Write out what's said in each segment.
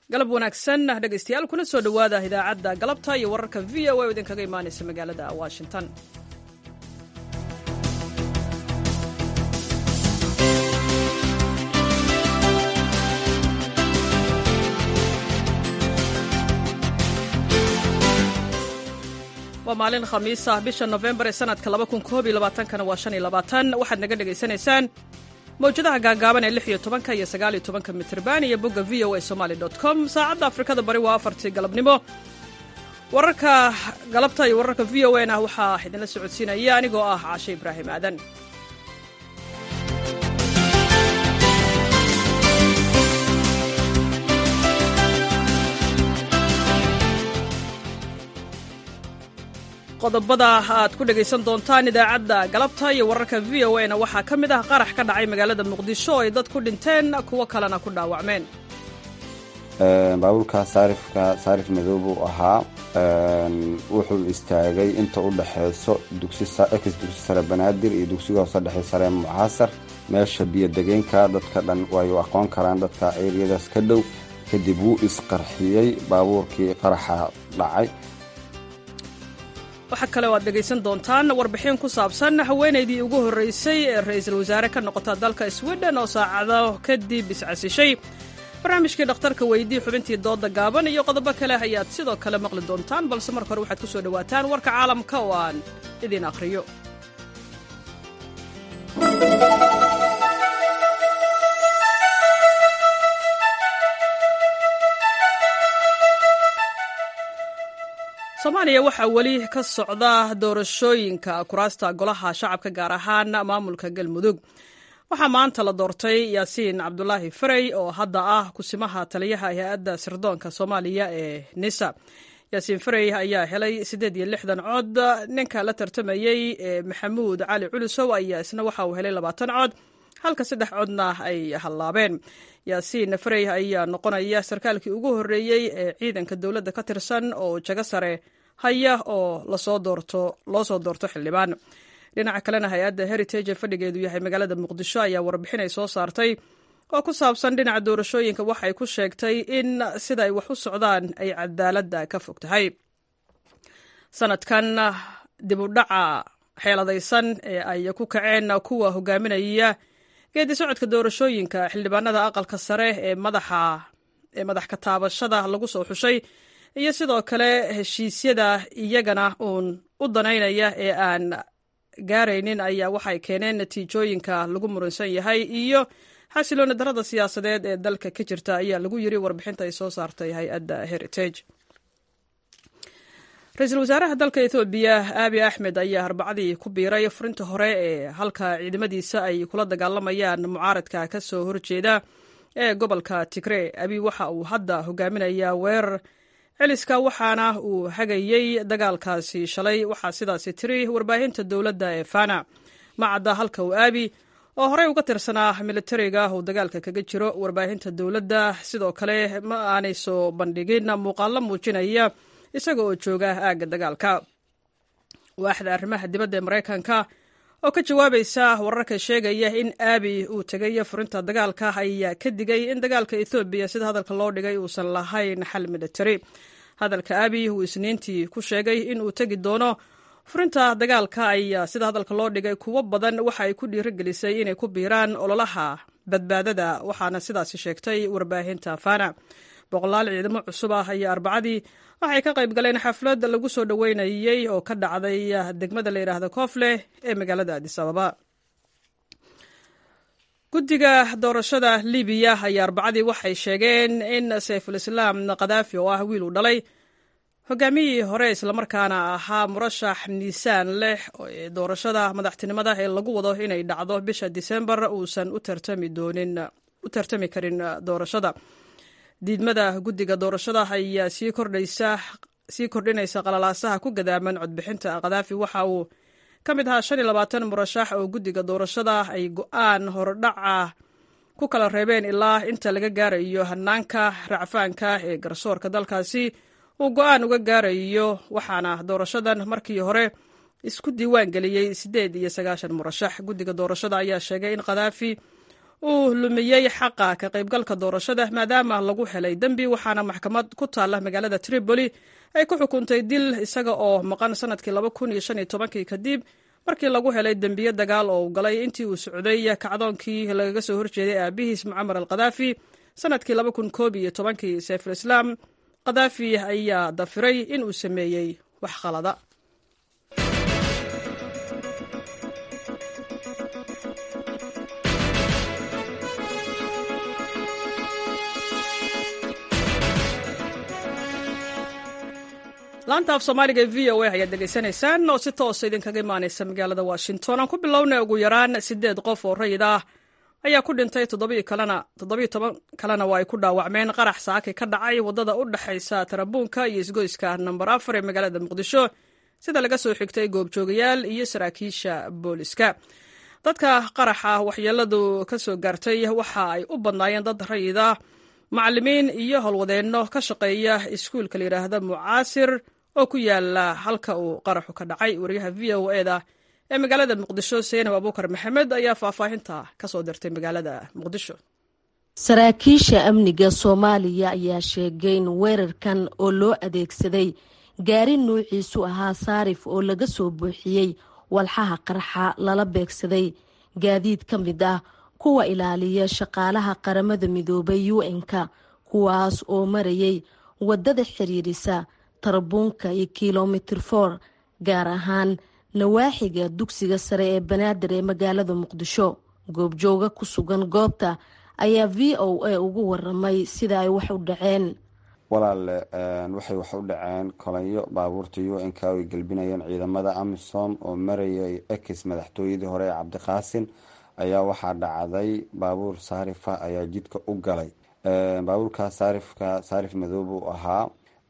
galab wanaagsan dhegaystayaal kuna soo dhowaada idaacadda galabta iyo wararka v o a oo idinkaga imaanaysa magaalada washington. waa maalin khamiis ah bisha November ee sanadka 2021 waa 25 waxaad naga dhageysanaysaan mawjadaha gaagaaban ee 16 iyo 19 mitirban iyo bogga voasomali.com. saacadda Afrikada bari waa 4 galabnimo. wararka galabta iyo wararka VOA na waxaa idinla socodsiinaya anigoo ah Caashe Ibraahim Aadan. qodobada aad ku dhagaysan doontaan idaacadda galabta iyo wararka VOA na waxaa ka mid ah qarax ka dhacay magaalada Muqdisho oo ay dad ku dhinteen kuwo kalena ku dhaawacmeen. baabuurka saarif madow buu ahaa wuxuu istaagay inta u dhaxeyso dugsi sare Banaadir iyo dugsiga hoose dhexe sare Mucaasar meesha biyo degeenka dadka dhan way u aqoon karaan dadka eeriyadaas ka dhow kadib wuu isqarxiyay baabuurkii qaraxa dhacay. waxaa kale oo aad dhegaysan doontaan warbixin ku saabsan haweenaydii ugu horreysay ee ra'iisul wasaare ka noqota dalka Sweden oo saacado kadib iscasishay. barnaamijkii dhakhtarka weydii xubintii dooda gaaban iyo qodobo kale ayaad sidoo kale maqli doontaan balse marka hore waxaad ku soo dhawaataan warka caalamka oo aan idin akhriyo. Soomaaliya waxaa weli ka socda doorashooyinka kuraasta golaha shacabka gaar ahaan maamulka Galmudug. waxaa maanta la doortay Yaasiin Cabdulaahi Farey oo hadda ah kusimaha taliyaha hay'adda sirdoonka Soomaaliya ee NISA. Yaasiin Farey ayaa helay 68 cod. ninka la tartamayay Maxamuud Cali Culusow ayaa isna waxa uu helay 20 cod halka 3 codna ay hallaabeen. Yaasiin Farey ayaa noqonaya sarkaalkii ugu horreeyay ee ciidanka dawladda ka tirsan oo jago sare haya oo loo soo doorto xildhibaan. dhinaca kalena hay'adda Heritage fadhigeedu yahay magaalada Muqdisho ayaa warbixin ay soo saartay oo ku saabsan dhinaca doorashooyinka waxay ku sheegtay in sida ay wax u socdaan ay cadaaladda ka fog tahay. sanadkan dib u dhaca xeeladaysan ee ay ku kaceen kuwa hogaaminaya geedi socodka doorashooyinka xildhibaanada aqalka sare ee madax ka taabashada lagu soo xushay iyo sidoo kale heshiisyada iyagana u danaynaya ee aan gaaraynin ayaa waxay keeneen natiijooyinka lagu muransan yahay iyo xasilooni darada siyaasadeed ee dalka ka jirta ayaa lagu yiri warbixinta ay soo saartay hay'adda Heritage. ra'iisul wasaaraha dalka Ethiopia Abiy Ahmed ayaa arbacadii ku biiray furinta hore ee halka ciidamadiisa ay kula dagaalamayaan mucaaradka ka soo horjeeda ee gobolka Tigray. Abiy waxa uu hadda hogaaminayaa weerar celiska waxaana uu hagayay dagaalkaasi shalay. waxaa sidaasi tiri warbaahinta dowladda ee Fana. macadda halka uu Abiy oo horey uga tirsanaa militariga uu dagaalka kaga jiro. warbaahinta dowladda sidoo kale ma aanay soo bandhigin muuqaallo muujinaya isaga oo jooga aagga dagaalka. waaxda arrimaha dibadda ee Mareykanka oo ka jawaabaysa wararka sheegaya in Abiy uu tagay furinta dagaalka ayaa ka digay in dagaalka Ethiopia sida hadalka loo dhigay uusan lahayn xal militari. hadalka Abiy uu isniintii ku sheegay in uu tagi doono furinta dagaalka ayaa sida hadalka loo dhigay kuwo badan waxa ay ku dhiirigelisay inay ku biiraan ololaha badbaadada waxaana sidaasi sheegtay warbaahinta Fana. boqolaal ciidamo cusub ah ayaa arbacadii waxay ka qayb galeen xaflad lagu soo dhaweynayay oo ka dhacday degmada la yiraahdo Kofle ee magaalada Addis Ababa. guddiga doorashada Libiya ayaa arbacadii waxay sheegeen in Saiful Islam Qadaafi oo ah wiil u dhalay hogaamiyihii hore islamarkaana ahaa murashax miisaan leh ee doorashada madaxtinimada ee lagu wado inay dhacdo bisha December uusan u tartami karin doorashada. diidmada guddiga doorashada ayaa sii kordhinaysa qalalaasaha ku gadaaman codbixinta. Qadaafi waxa uu ka mid ahaa 25 murashax oo guddiga doorashada ay go'aan hordhaca ku kala reebeen ilaa inta laga gaarayo hanaanka racfaanka ee garsoorka dalkaasi uu go'aan uga gaarayo. waxaana doorashadan markii hore isku diiwaan geliyey 98 murashax. guddiga doorashada ayaa sheegay in Qadaafi uu lumiyey xaqa ka qaybgalka doorashada maadaama lagu helay dembi, waxaana maxkamad ku taalla magaalada Tripoli ay ku xukuntay dil isaga oo maqan sanadkii 2015 kadib markii lagu helay dembiyo dagaal oo uu galay intii uu socday kacdoonkii lagaga soo horjeeday aabihiis Muammar al-Qadaafi sanadkii 2011. Saiful Islam Qadaafi ayaa dafiray in uu sameeyey wax khalada. laanta af Soomaaliga VOA ayaad degeysanaysaan oo si toos idinkaga imaanaysa magaalada Washington. Aan ku bilownay ugu yaraan 8 qof oo rayid ah ayaa ku dhintay 17 kalena waa ay ku dhaawacmeen qarax saaki ka dhacay wadada u dhaxaysa Tarabuunka iyo isgoyska number 4 ee magaalada Muqdisho, sida laga soo xigtay goobjoogayaal iyo saraakiisha booliska. dadka qaraxa waxyeeladu ka soo gaartay waxa ay u badnaayeen dad rayid ah, macallimiin iyo howlwadeenno ka shaqeeya iskuulka la yiraahdo Mucaasir oo ku yaala halka uu qaraxu ka dhacay. wariyaha VOA-da ee magaalada Muqdisho Seenab Abuukar Maxamed ayaa faahfaahinta ka soo dirtay magaalada Muqdisho. saraakiisha amniga Soomaaliya ayaa sheegay in weerarkan oo loo adeegsaday gaari nuuciisu ahaa Saarif oo laga soo buuxiyey walxaha qarxa lala beegsaday gaadiid ka mid ah kuwa ilaaliya shaqaalaha qaramada midoobay UN-ka, kuwaas oo marayay wadada xiriirisa Tarabuunka iyo kilomitir 4 gaar ahaan nawaaxiga dugsiga sare ee Banaadir ee magaalada Muqdisho. goobjooga ku sugan goobta ayaa VOA ugu waramay sida ay wax u dhaceen. walaale waxay wax u dhaceen kolanyo baabuurta UN-ka ay galbinayeen ciidamada AMISOM oo marayay ex madaxtooyadii hore ee Cabdiqaasin ayaa waxaa dhacday baabuur Saarifa ayaa jidka u galay. baabuurka Saarif madow buu ahaa.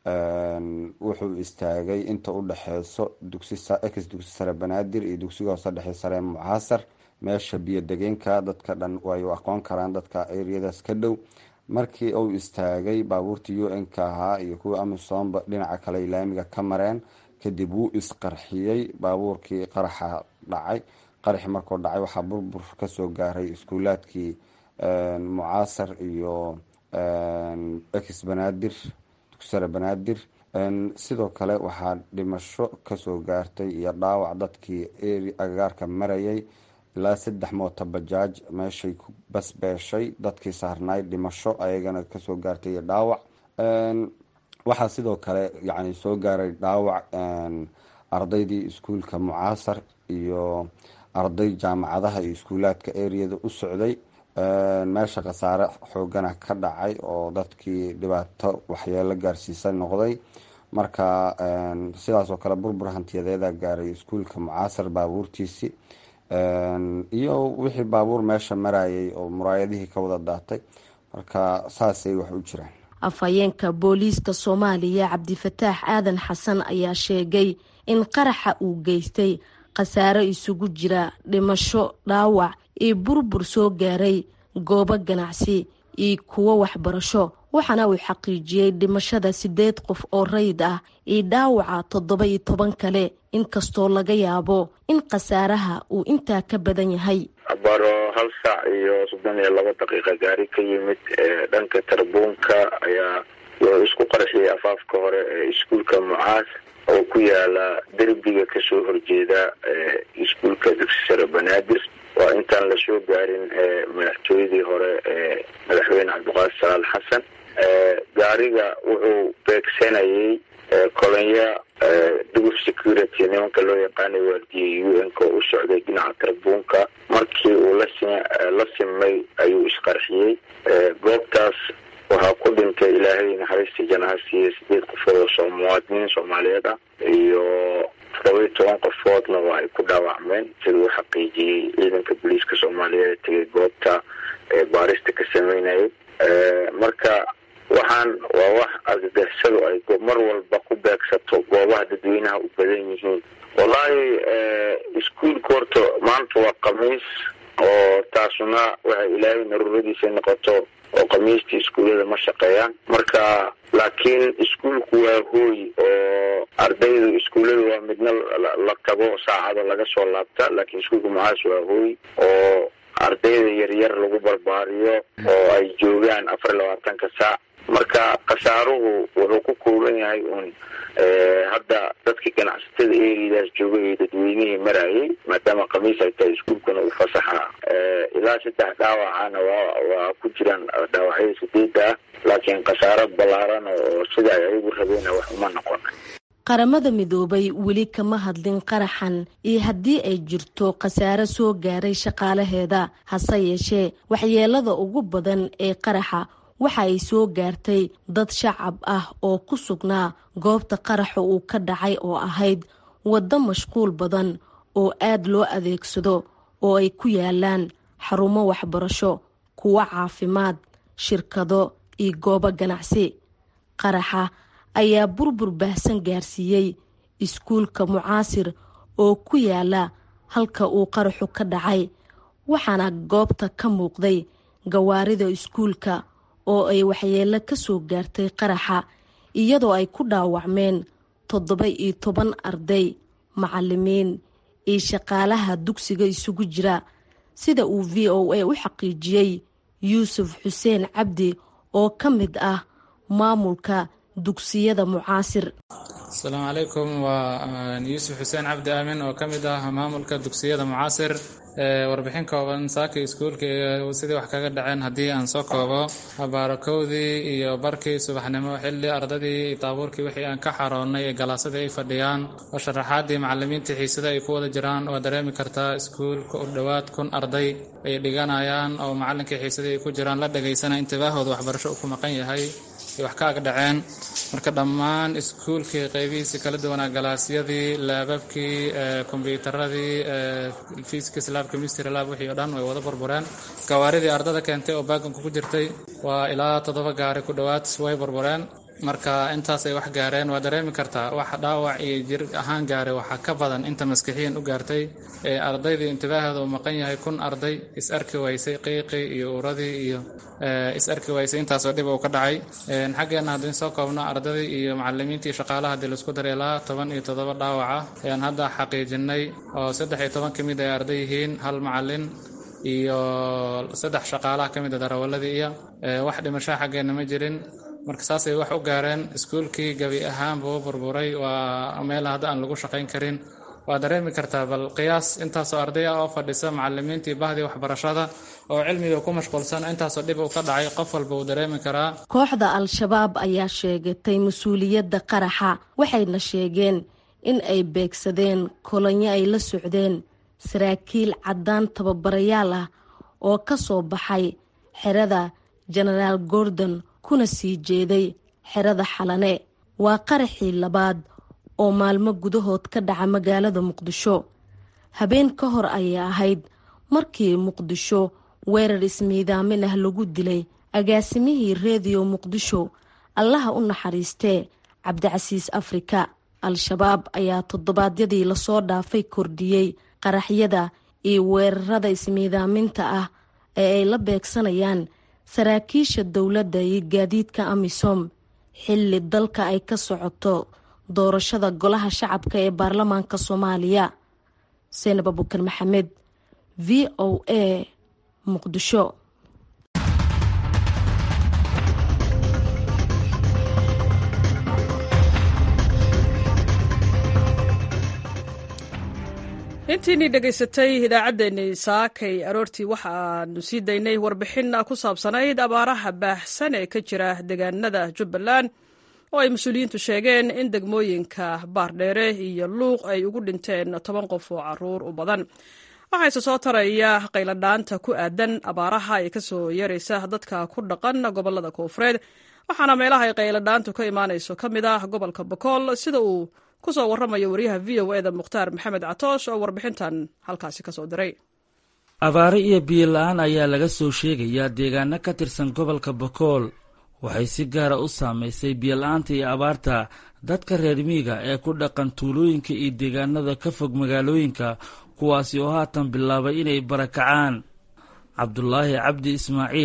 wuxuu istaagay inta u dhaxeyso dugsi sare Banaadir iyo dugsiga hoose dhexe sare Mucaasir, meesha biyo degeenka dadka dhan way u aqoon karaan dadka areadaas ka dhow. markii uu istaagay baabuurta UN-ka ahaa iyo kuwa AMISOM dhinaca kale ilaamiga ka mareen, kadib wuu isqarxiyey baabuurkii qaraxa dhacay. qaraxi markuu dhacay waxaa burbur ka soo gaaray iskuulaadkii Mucaasir iyo ex Banaadir sare Banaadir. sidoo kale waxaa dhimasho kasoo gaartay iyo dhaawac dadkii agagaarka marayay. ilaa 3 mooto bajaaj meeshay ku basbeeshay, dadkii saarnaay dhimasho ayagana kasoo gaartay iyo dhaawac. waxaa sidoo kale yani soo gaaray dhaawac ardaydii iskuulka Mucaasir iyo arday jaamacadaha iyo iskuulaadka areada u socday. meesha khasaare xoogana ka dhacay oo dadkii dhibaato waxyeelo gaarsiisan noqday. marka sidaas oo kale burbur hantiyadeeda gaaray iskuulka Mucaasir baabuurtiisii iyo wixii baabuur meesha marayay oo muraayadihii ka wada daatay. marka saasay wax u jiraan. afhayeenka booliiska Soomaaliya Cabdifataax Aadan Xasan ayaa sheegay in qaraxa uu geystay khasaare isugu jira dhimasho, dhaawac iyo burbur soo gaaray goobo ganacsi iyo kuwo waxbarasho, waxaana uu xaqiijiyey dhimashada 8 qof oo rayid ah iyo dhaawaca 17 kale, inkastoo laga yaabo in khasaaraha uu intaa ka badan yahay. baro 1 saac iyo 32 daqiiqo gaari ka yimid dhanka Tarabuunka ayaa loo isku qarxiyay afaafka hore ee iskuulka Mucaas oo ku yaala derbiga ka soo horjeeda iskuulka dugsiga sare Banaadir. waa intaan la soo gaarin madaxtooyadii hore ee madaxweyne Cabdiqaasim Salaad Xasan. gaariga wuxuu beegsanayay kolonyo dugub security nimanka loo yaqaanay waardiyay UN-ka u socday dhinaca Tarabuunka. markii uu la simay ayuu isqarxiyey. goobtaas waxaa ku dhintay ilaahay naxariista jannaha siiye 8 qof oo muwaadiniin Soomaaliyeed ah iyo 17 qofoodna waa ay ku dhaawacmeen sida uu xaqiijiyey ciidanka booliiska Soomaaliyeed ee tagay goobta baarista ka sameynayay. marka waxaan waa wax argagixisadu ay mar walba ku beegsato goobaha dadweynaha u badan yihiin. wallaahi iskuulka horta maanta waa khamiis oo taasuna waxay ilaahay naruuradiisa noqoto oo khamiistii iskuullada ma shaqeeyaan. marka laakiin iskuulku waa hooy oo ardaydu iskuullada waa midna la tago saacada laga soo laabta, laakiin iskuulka Mucaas waa hooy oo ardayda yaryar lagu barbaariyo oo ay joogaan 24 saac. marka khasaaruhu wuxuu ku kooban yahay hadda dadkii ganacsatada eeridaas joogay ee dadweynihii marayay maadaama khamiis ay tahay iskuulkuna u fasaxa ilaa 3 dhaawacana waa ku jiraan dhaawacyada 8 laakiin khasaaro ballaaran oo sida ay ugu rabeen wax uma noqon. qaramada midoobay weli kama hadlin qaraxan iyo haddii ay jirto khasaare soo gaaray shaqaalaheeda, hase yeeshee waxyeelada ugu badan ee qaraxa waxa ay soo gaartay dad shacab ah oo ku sugnaa goobta qaraxa uu ka dhacay oo ahayd waddo mashquul badan oo aad loo adeegsado oo ay ku yaalaan xarumo waxbarasho, kuwa caafimaad, shirkado iyo goobo ganacsi. qaraxa ayaa burbur baahsan gaarsiiyey iskuulka Mucaasir oo ku yaala halka uu qaraxu ka dhacay, waxaana goobta ka muuqday gawaarida iskuulka oo ay waxyeelo ka soo gaartay qaraxa, iyadoo ay ku dhaawacmeen 17 arday, macallimiin iyo shaqaalaha dugsiga isugu jira, sida uu VOA u xaqiijiyey Yuusuf Xuseen Cabdi oo ka mid ah maamulka dugsiyada Mucaasir. Assalaamu calaykum, waa Yuusuf Xuseen Cabdi Aamin oo ka mid ah maamulka dugsiyada Mucaasir. warbixin kooban saaka iskuulka sidii wax kaga dhaceen haddii aan soo koobo baarakowdii iyo barkii subaxnimo xilli ardadii taabuurkii wixii aan ka xaroonnay ee galaasadii ay fadhiyaan oo sharaxaadii macallimiintii xiisada ay ku wada jiraan waa dareemi kartaa iskuulka u dhowaad 1,000 arday ay dhiganayaan oo macallinkii xiisadii ay ku jiraan la dhagaysana intibaahooda waxbarasho ku maqan yahay wax kaaga dhaceen. marka dhammaan iskuulkii qaybihiisa kala duwanaa galaasyadii, laababkii, kombiyuutaradii, physics lab, chemistry lab wixii oo dhan way wada burbureen. gawaaridii ardada keentay oo baaganku ku jirtay waa ilaa 7 gaari ku dhowaad way burbureen. marka intaasay wax gaareen waa dareemi kartaa wax dhaawac iyo jir ahaan gaaray waxaa ka badan inta maskaxiyan u gaartay. ardaydii intibaahooda uu maqan yahay 1,000 arday is arki waysay qiiqii iyo uradii iyo is arki waysay intaasoo dhib uu ka dhacay. xaggeena haddii soo koobno ardadii iyo macallimiintii shaqaalaha haddii laisku daray ilaa 17 dhaawaca ayaan hadda xaqiijinay oo 13 ka mid ay arday yihiin, 1 macallin iyo 3 shaqaalaha ka mid ah darawaladii iyo wax dhimasho xaggeena ma jirin. marka saasay wax u gaareen. iskuulkii gabi ahaan buu burburay, waa meel hadda aan lagu shaqayn karin. waa dareemi kartaa bal qiyaas intaasoo arday ah oo fadhisa macallimiintii bahdii waxbarashada oo cilmiga ku mashquulsan intaasoo dhib uu ka dhacay qof walba uu dareemi karaa. kooxda al-shabaab ayaa sheegatay mas-uuliyadda qaraxa, waxayna sheegeen in ay beegsadeen kolonyo ay la socdeen saraakiil caddaan tababarayaal ah oo ka soo baxay xerada Generaal Gordon kuna sii jeeday xerada Xalane. waa qaraxii labaad oo maalmo gudahood ka dhaca magaalada Muqdisho. habeen ka hor ayay ahayd markii Muqdisho weerar ismiidaamin ah lagu dilay agaasimihii reediyo Muqdisho, allaha u naxariistee, Cabdicasiis Afrika. al-shabaab ayaa toddobaadyadii lasoo dhaafay kordhiyey qaraxyada iyo weerarada ismiidaaminta ah ee ay la beegsanayaan saraakiisha dowladda iyo gaadiidka AMISOM xilli dalka ay ka socoto doorashada golaha shacabka ee baarlamaanka Soomaaliya. Seenab Abubakar Maxamed, VOA, Muqdisho. intiinii dhegaysatay idaacaddeenii saakay aroortii waxa aanu sii daynay warbixin ku saabsanayd abaaraha baahsan ee ka jira deegaanada Jubbaland oo ay mas-uuliyiintu sheegeen in degmooyinka Baardheere iyo Luuq ay ugu dhinteen 10 qof oo caruur u badan. waxaase soo taraya qayladhaanta ku aadan abaaraha ay ka soo yeeraysa dadka ku dhaqan gobolada Koonfureed, waxaana meelaha ay qayladhaantu ka imaanayso ka mid ah gobolka Bokool, sida uu ku soo warramaya wariyaha VOA-da Mukhtaar Maxamed Catoosh oo warbixintan halkaasi ka soo diray. abaare iyo biyo la-aan ayaa laga soo sheegayaa deegaano ka tirsan gobolka Bokool. waxay si gaara u saamaysay biyo la-aanta iyo abaarta dadka reer miyiga ee ku dhaqan tuulooyinka iyo deegaanada ka fog magaalooyinka, kuwaasi oo haatan bilaabay inay barakacaan. Cabdulaahi Cabdi Ismaaciil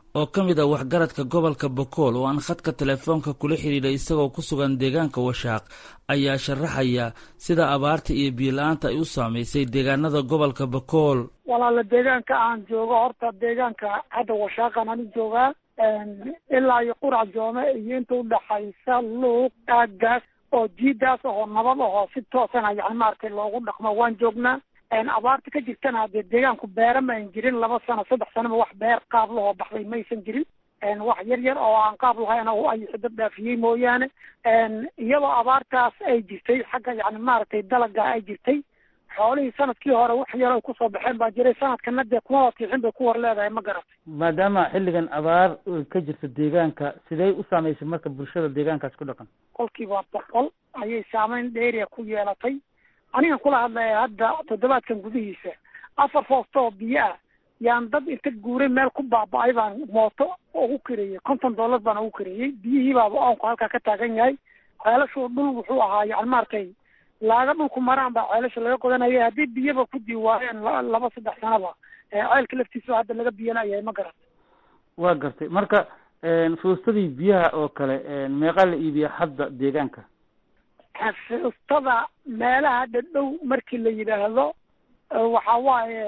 oo ka mid ah waxgaradka gobolka Bokool oo aan khadka telefoonka kula xiriiray isagoo ku sugan deegaanka Washaaq ayaa sharaxaya sida abaarta iyo biyo la'aanta ay u saameysay deegaanada gobolka Bokool. walaal deegaanka aan joogo horta deegaanka hadda Washaaqan aan joogaa ilaa iyo Qurac Joome iyo inta u dhaxaysa Luuq aagaas oo jiidaas oo nabad oo si toosan ah yani maartay loogu dhaqmo waan joognaa abaarta ka jirtana hadee deegaanku beera ma aan jirin 2 sano 3 sano wax beer qaab loo baxday ma aysan jirin wax yar yar oo aan qaab lahayn oo ay xidad dhaafiyay mooyaane iyadoo abaartaas ay jirtay xagga yani maartay dalaga ay jirtay xoolihii sanadkii hore wax yar ay ku soo baxeen baa jiray sanadkana dee kuma wakiicin bay ku war leedahay ma garatay maadaama xilligan abaar ka jirta deegaanka sidee u saameysay marka bulshada deegaankaas ku dhaqan qolkiiba 100 ayay saameyn dheeriya ku yeelatay aniga kula hadlaya hadda toddobaadkan gudihiisa 4 foosto biyo ah yaan dad inta guuray meel ku baaba'ay baan mooto ugu kireeyay $50 baan ugu kireeyay biyihii baa oonku halkaa ka taagan yahay ceelashu dhul wuxuu ahaa yani maartay laaga dhulku maraan baa ceelasha laga qodanayay haddii biyaba ku diiwaayeen 2-3 sanaba ceelka laftiisa hadda laga biyanayahay ma garan waa gartay marka fuustadii biyaha oo kale meeqa la iibiya hadda deegaanka fuustada meelaha dhadhow markii la yidhaahdo waxa waaye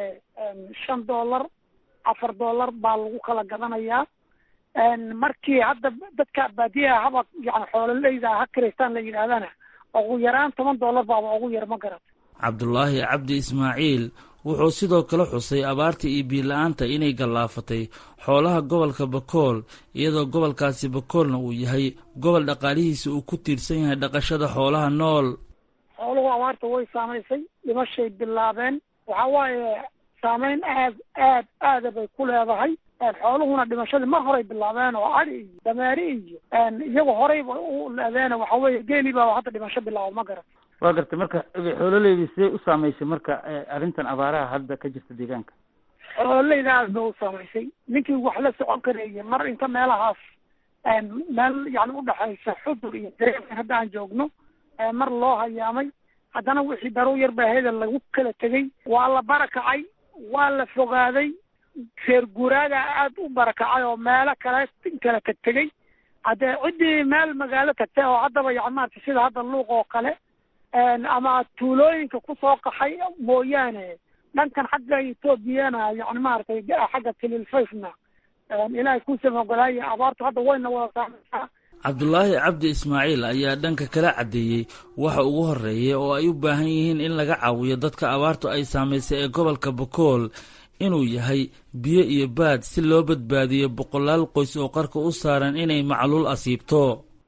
$5 $4 baa lagu kala gadanayaa markii hadda dadka baadiyaha haba yani xoololeyda ha kireystaan la yidhaahdana ugu yaraan $10 baaba ugu yar ma garat Cabdullaahi Cabdi Ismaaciil wuxuu sidoo kale xusay abaarta iyo biyo la'aanta inay galaafatay xoolaha gobolka Bokool iyadoo gobolkaasi Bokoolna uu yahay gobol dhaqaalihiisa uu ku tiirsan yahay dhaqashada xoolaha nool. xooluhu abaarta way saameysay dhimashay bilaabeen waxa waaye saameyn aad bay ku leedahay xooluhuna dhimashadii mar horey bilaabeen oo ari iyo dameeri iyo iyagu horey u leedeen waxa weeye geeli baa hadda dhimasho bilaabo ma garan waa gartay marka xoololeyda sidee u saameysay marka arrintan abaaraha hadda ka jirta deegaanka xoololeyda aad bay u saameysay ninkii wax la socon karayay mar inta meelahaas meel yani u dhaxaysa Xudur iyo Dareer hadda aan joogno mar loo hayaamay haddana wixii daruur yar baa heeda lagu kala tegay waa la barakacay waa la fogaaday reer guuraaga aad u barakacay oo meelo kala tegay haddee ciddii meel magaalo tagtay oo haddaba yani maartay sida hadda Luuq oo kale ama tuulooyinka ku soo qaxay mooyaane dhankan xagga Etoobiyana yani maartay xagga Kililfaysna ilaahay ku samogolaayay abaartu hadda wayna wada saameysaa. Cabdullaahi Cabdi Ismaaciil ayaa dhanka kala cadeeyay waxa ugu horeeyay oo ay u baahan yihiin in laga caawiyo dadka abaartu ay saameysay ee gobolka Bokool inuu yahay biyo iyo baad si loo badbaadiyo boqolaal qoys oo qarka u saaran inay macluul asiibto.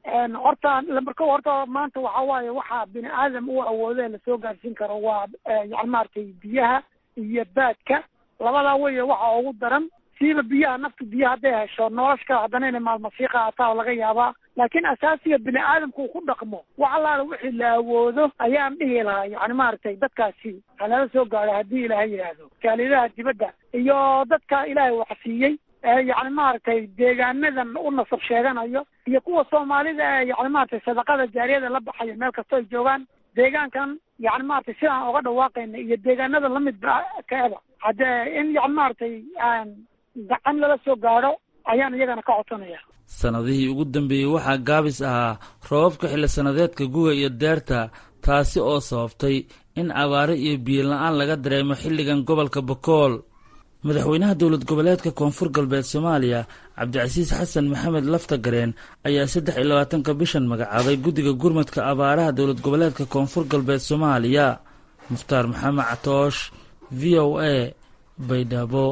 horta maanta waxa waaye waxa bini aadam uu awooday la soo gaarsiin karo waa yani maartay biyaha iyo baadka labada way waxa ugu daran siiba biyaha naftu biyaha hadday hesho nolosha haddana inay maalmasiiqa ataa laga yaabaa laakiin asaasiga bini aadamku ku dhaqmo waxa la wixii la awoodo ayaan dhihi lahaa yani maartay dadkaasi halala soo gaaro haddii ilaahay yiraahdo kaalidaha dibadda iyo dadka ilaahay wax siiyey يعني maartay deegaanadan u nasab sheeganayo iyo kuwa Soomaalida yani maartay sadaqada jaariyada la baxay meel kasta ay joogan deegaankan yani maartay si aan uga dhawaaqayna iyo deegaanada la mid kaaba hada in yani maartay gacan la soo gaaro ayaan iyagana ka codsanaya. sanadihii ugu dambeeyay waxaa gaabis ahaa roobabka xilli sanadeedka guga iyo deerta taasi oo sababtay in abaaro iyo biyo la'aan laga dareemo xilligan gobolka Bokool. madaxweynaha dowlad goboleedka koonfur galbeed Soomaaliya Cabdicasiis Xasan Maxamed Laftagareen ayaa 23 bishan magacaabay guddiga gurmadka abaaraha dowlad goboleedka koonfur galbeed Soomaaliya. Mukhtaar Maxamed Catoosh, VOA, Baydhabo.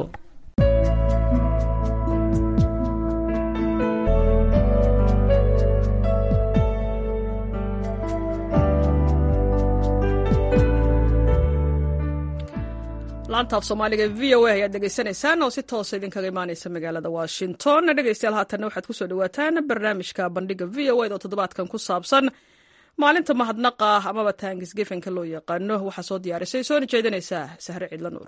laanta af Soomaaliga VOA ayaad dhegaysanaysaan oo si toos idinkaga imaanaysa magaalada Washington. dhegaystayaal haatan waxaad ku soo dhawaataan barnaamijka bandhiga VOA oo toddobaadkan ku saabsan maalinta mahadnaqa amaba Thanksgiving loo yaqaano. waxaa soo diyaarisay soo jeedinaysa Sahre Cidla Nuur.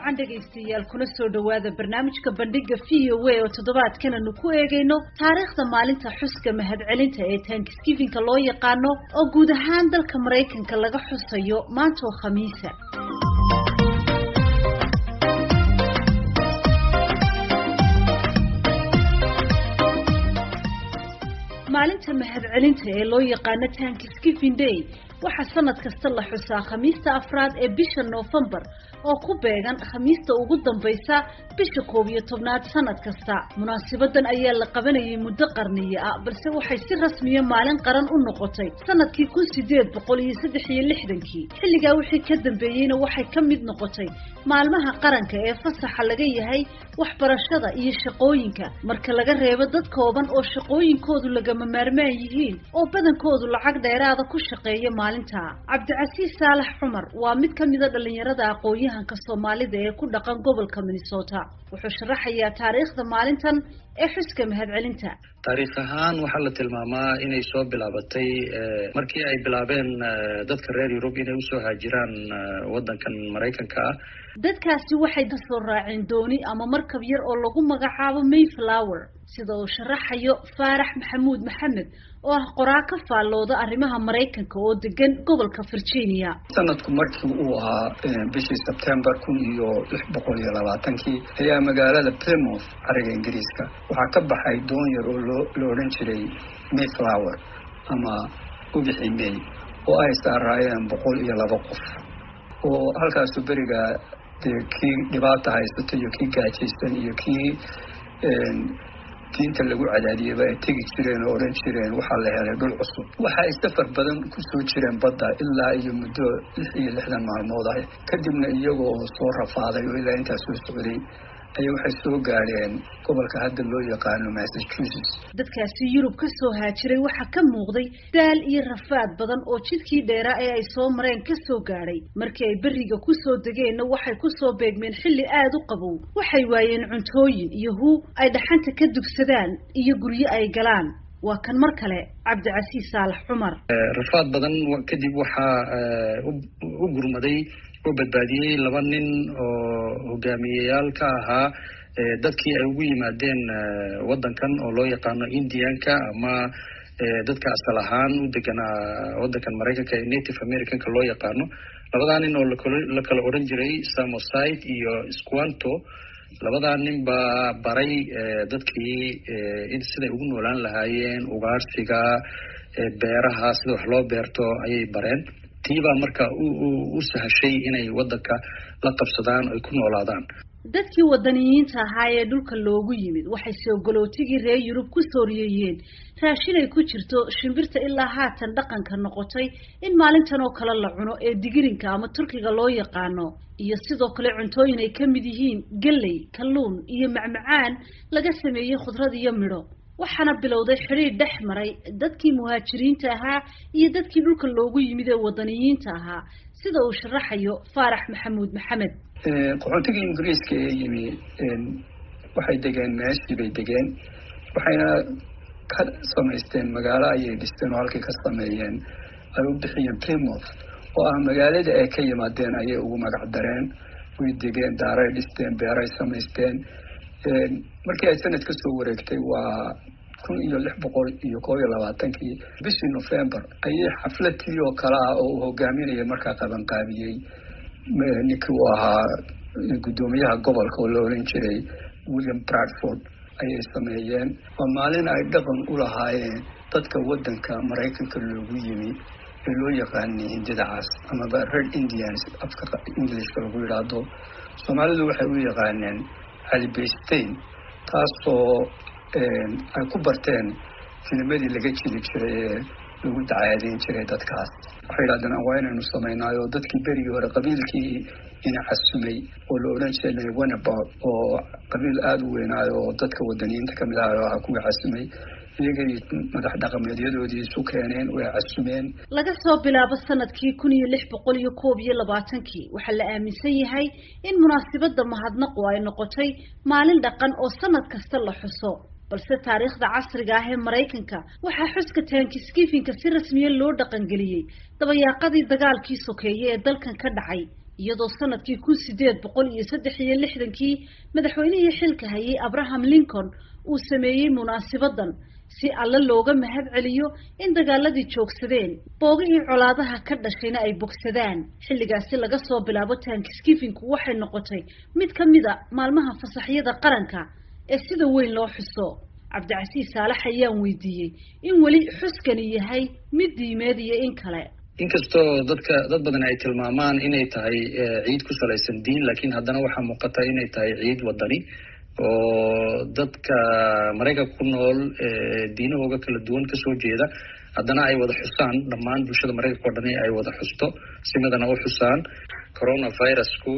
wacan dhegaystayaal kuna soo dhawaada barnaamijka bandhiga VOA oo toddobaadkan aanu ku eegayno taariikhda maalinta xuska mahadcelinta ee Thanksgiving-ka loo yaqaano oo guud ahaan dalka Mareykanka laga xusayo maanta oo Khamiisa. maalinta mahadcelinta ee loo yaqaano Thanksgiving Day waxa sanad kasta la xusaa Khamiista afraad ee bisha November oo ku beegan Khamiista ugu dambaysa bisha 11aad sanad kasta. Munaasabaddan ayaa la qabanayay muddo qarniyo ah balse waxay si rasmi ah maalin qaran u noqotay sanadkii 1863. xilligaa wixii ka dambeeyayna waxay ka mid noqotay maalmaha qaranka ee fasaxa laga yahay waxbarashada iyo shaqooyinka marka laga reebo dad kooban oo shaqooyinkoodu lagama maarmaan yihiin oo badankoodu lacag dheeraada ku shaqeeya maalinta. Cabdicasiis Saalax Cumar waa mid ka mid ah dhalinyarada aqoon-yahanka Soomaalida ee ku dhaqan gobolka Minnesota. wuxuu sharaxayaa taariikhda maalintan ee xuska mahadcelinta. taariikh ahaan waxaa la tilmaamaa inay soo bilaabatay markii ay bilaabeen dadka reer Yurub inay usoo haajiraan wadankan Mareykanka ah. dadkaasi waxay ka soo raaceen dooni ama markab yar oo lagu magacaabo Mayflower sida uu sharaxayo Faarax Maxamuud Maxamed oo ah qoraa ka faallooda arrimaha Mareykanka oo degan gobolka Virginia. sanadku markii uu ahaa bishii September 1620 ayaa magaalada Plymouth ariga Ingiriiska waxaa ka baxay doon yar oo loo oran jiray Mayflower ama ubixi May oo ay saarayeen 102 qof oo halkaas bariga kii dhibaato haysatay iyo kii gaajaysan iyo kii diinta lagu cadaadiyay ay tagi jireen oo oran jireen waxa la helay dhul cusub. waxa ay safar badan ku soo jireen badda ilaa iyo muddo 60 maalmood ah kadibna iyagoo soo rafaaday oo ilaa intaas soo socday ay waxay soo gaareen gobolka hadda loo yaqaano Massachusetts. dadkaasi Yurub ka soo haajiray waxa ka muuqday daal iyo rafaad badan oo jidkii dheeraa ee ay soo mareen ka soo gaaray. markii ay bariga ku soo degeenna waxay ku soo beegmeen xilli aad u qabow. waxay waayeen cuntooyin iyo huu ay dhaxanta ka dugsadaan iyo guryo ay galaan. waa kan mar kale Cabdicasiis Saalax Cumar. rafaad badan kadib waxa u gurmaday oo badbaadiyay laba nin oo hogaamiyayaal ka ahaa dadkii ay ugu yimaadeen wadankan oo loo yaqaano Indianka ama dadka asal ahaan u deganaa wadankan Mareykanka ee Native Americanka loo yaqaano. labadan nin oo la kala oran jiray Samosaid iyo Squanto. labadan nin baa baray dadkii in sida ugu noolaan lahaayeen ugaarsiga beeraha sida wax loo beerto ayay bareen. tiiba marka u sahashay inay wadanka la qabsadaan oo ay ku noolaadaan. dadkii wadaniyiinta ahaa ee dhulka loogu yimid waxay soo galootigii reer Yurub ku soo riyeen raashin ay ku jirto shimbirta ilaa haatan dhaqanka noqotay in maalintan oo kale la cuno ee digirinka ama turkiga loo yaqaano iyo sidoo kale cuntooyin ay ka mid yihiin galley, kalluun iyo macmacaan laga sameeyay khudrad iyo midho. waxaana bilowday xiriir dhex maray dadkii muhaajiriinta ahaa iyo dadkii dhulka loogu yimid ee wadaniyiinta ahaa sida uu sharaxayo Faarax Maxamuud Maxamed. qaxootigii Ingiriiska ee yimi waxay degeen meeshii bay degeen waxayna ka samaysteen magaalo ayay dhisteen oo halkii ka sameeyeen ay u bixiyeen Plymouth oo ah magaalada ay ka yimaadeen ayay ugu magac dareen. way degeen daaray dhisteen beeray samaysteen. markii ay sanad ka soo wareegtay waa 1621 bishii November ayay xafladii oo kala ah oo hogaaminayay markaa qaban qaabiyay ninkii uu ahaa gudoomiyaha gobolka oo la oran jiray William Bradford ayay sameeyeen. waa maalin ay dhaqan u lahaayeen dadka wadanka Mareykanka loogu yimi ee loo yaqaanay Hindida Cas ama Red Indians afka Englishka lagu yiraahdo. Soomaalidu waxay u yaqaaneen Albeistain taasoo ay ku barteen filmadii laga jili jiray lagu dacaadeyn jiray dadkaas. waxay yiraahdeen waa inaynu sameynaayo dadkii berigii hore qabiilkii ina casumay oo la oran jiray Winnipeg oo qabiil aad u weynaayo oo dadka wadaniyiinta kamid ah oo ku casumay iyagay madax dhaqameedyadoodii isu keeneen way casumeen. laga soo bilaabo sanadkii 1621 waxaa la aaminsan yahay in munaasabadda mahadnaqu ay noqotay maalin dhaqan oo sanad kasta la xuso. balse taariikhda casriga ah ee Mareykanka waxaa xuska Thanksgiving si rasmi ah loo dhaqan geliyay dabayaaqadii dagaalkii sokeeye ee dalkan ka dhacay iyadoo sanadkii 1863 madaxweynihii xilka hayay Abraham Lincoln uu sameeyay munaasabadan si alla looga mahad celiyo in dagaaladii joogsadeen boogihii colaadaha ka dhashayna ay bogsadaan. xilligaasi laga soo bilaabo Thanksgiving waxay noqotay mid ka mid ah maalmaha fasaxyada qaranka ee sida weyn loo xuso. Cabdicasiis Saalax ayaan weydiiyey in weli xuskani yahay mid diimeed iyo in kale. inkastoo dad badan ay tilmaamaan inay tahay ciid ku salaysan diin, laakiin haddana waxaa muuqata inay tahay ciid wadani oo dadka Mareykanka ku nool diinahooda kala duwan ka soo jeeda haddana ay wada xusaan. dhammaan bulshada Mareykanka oo dhan ay wada xusto si midana u xusaan. coronavirusku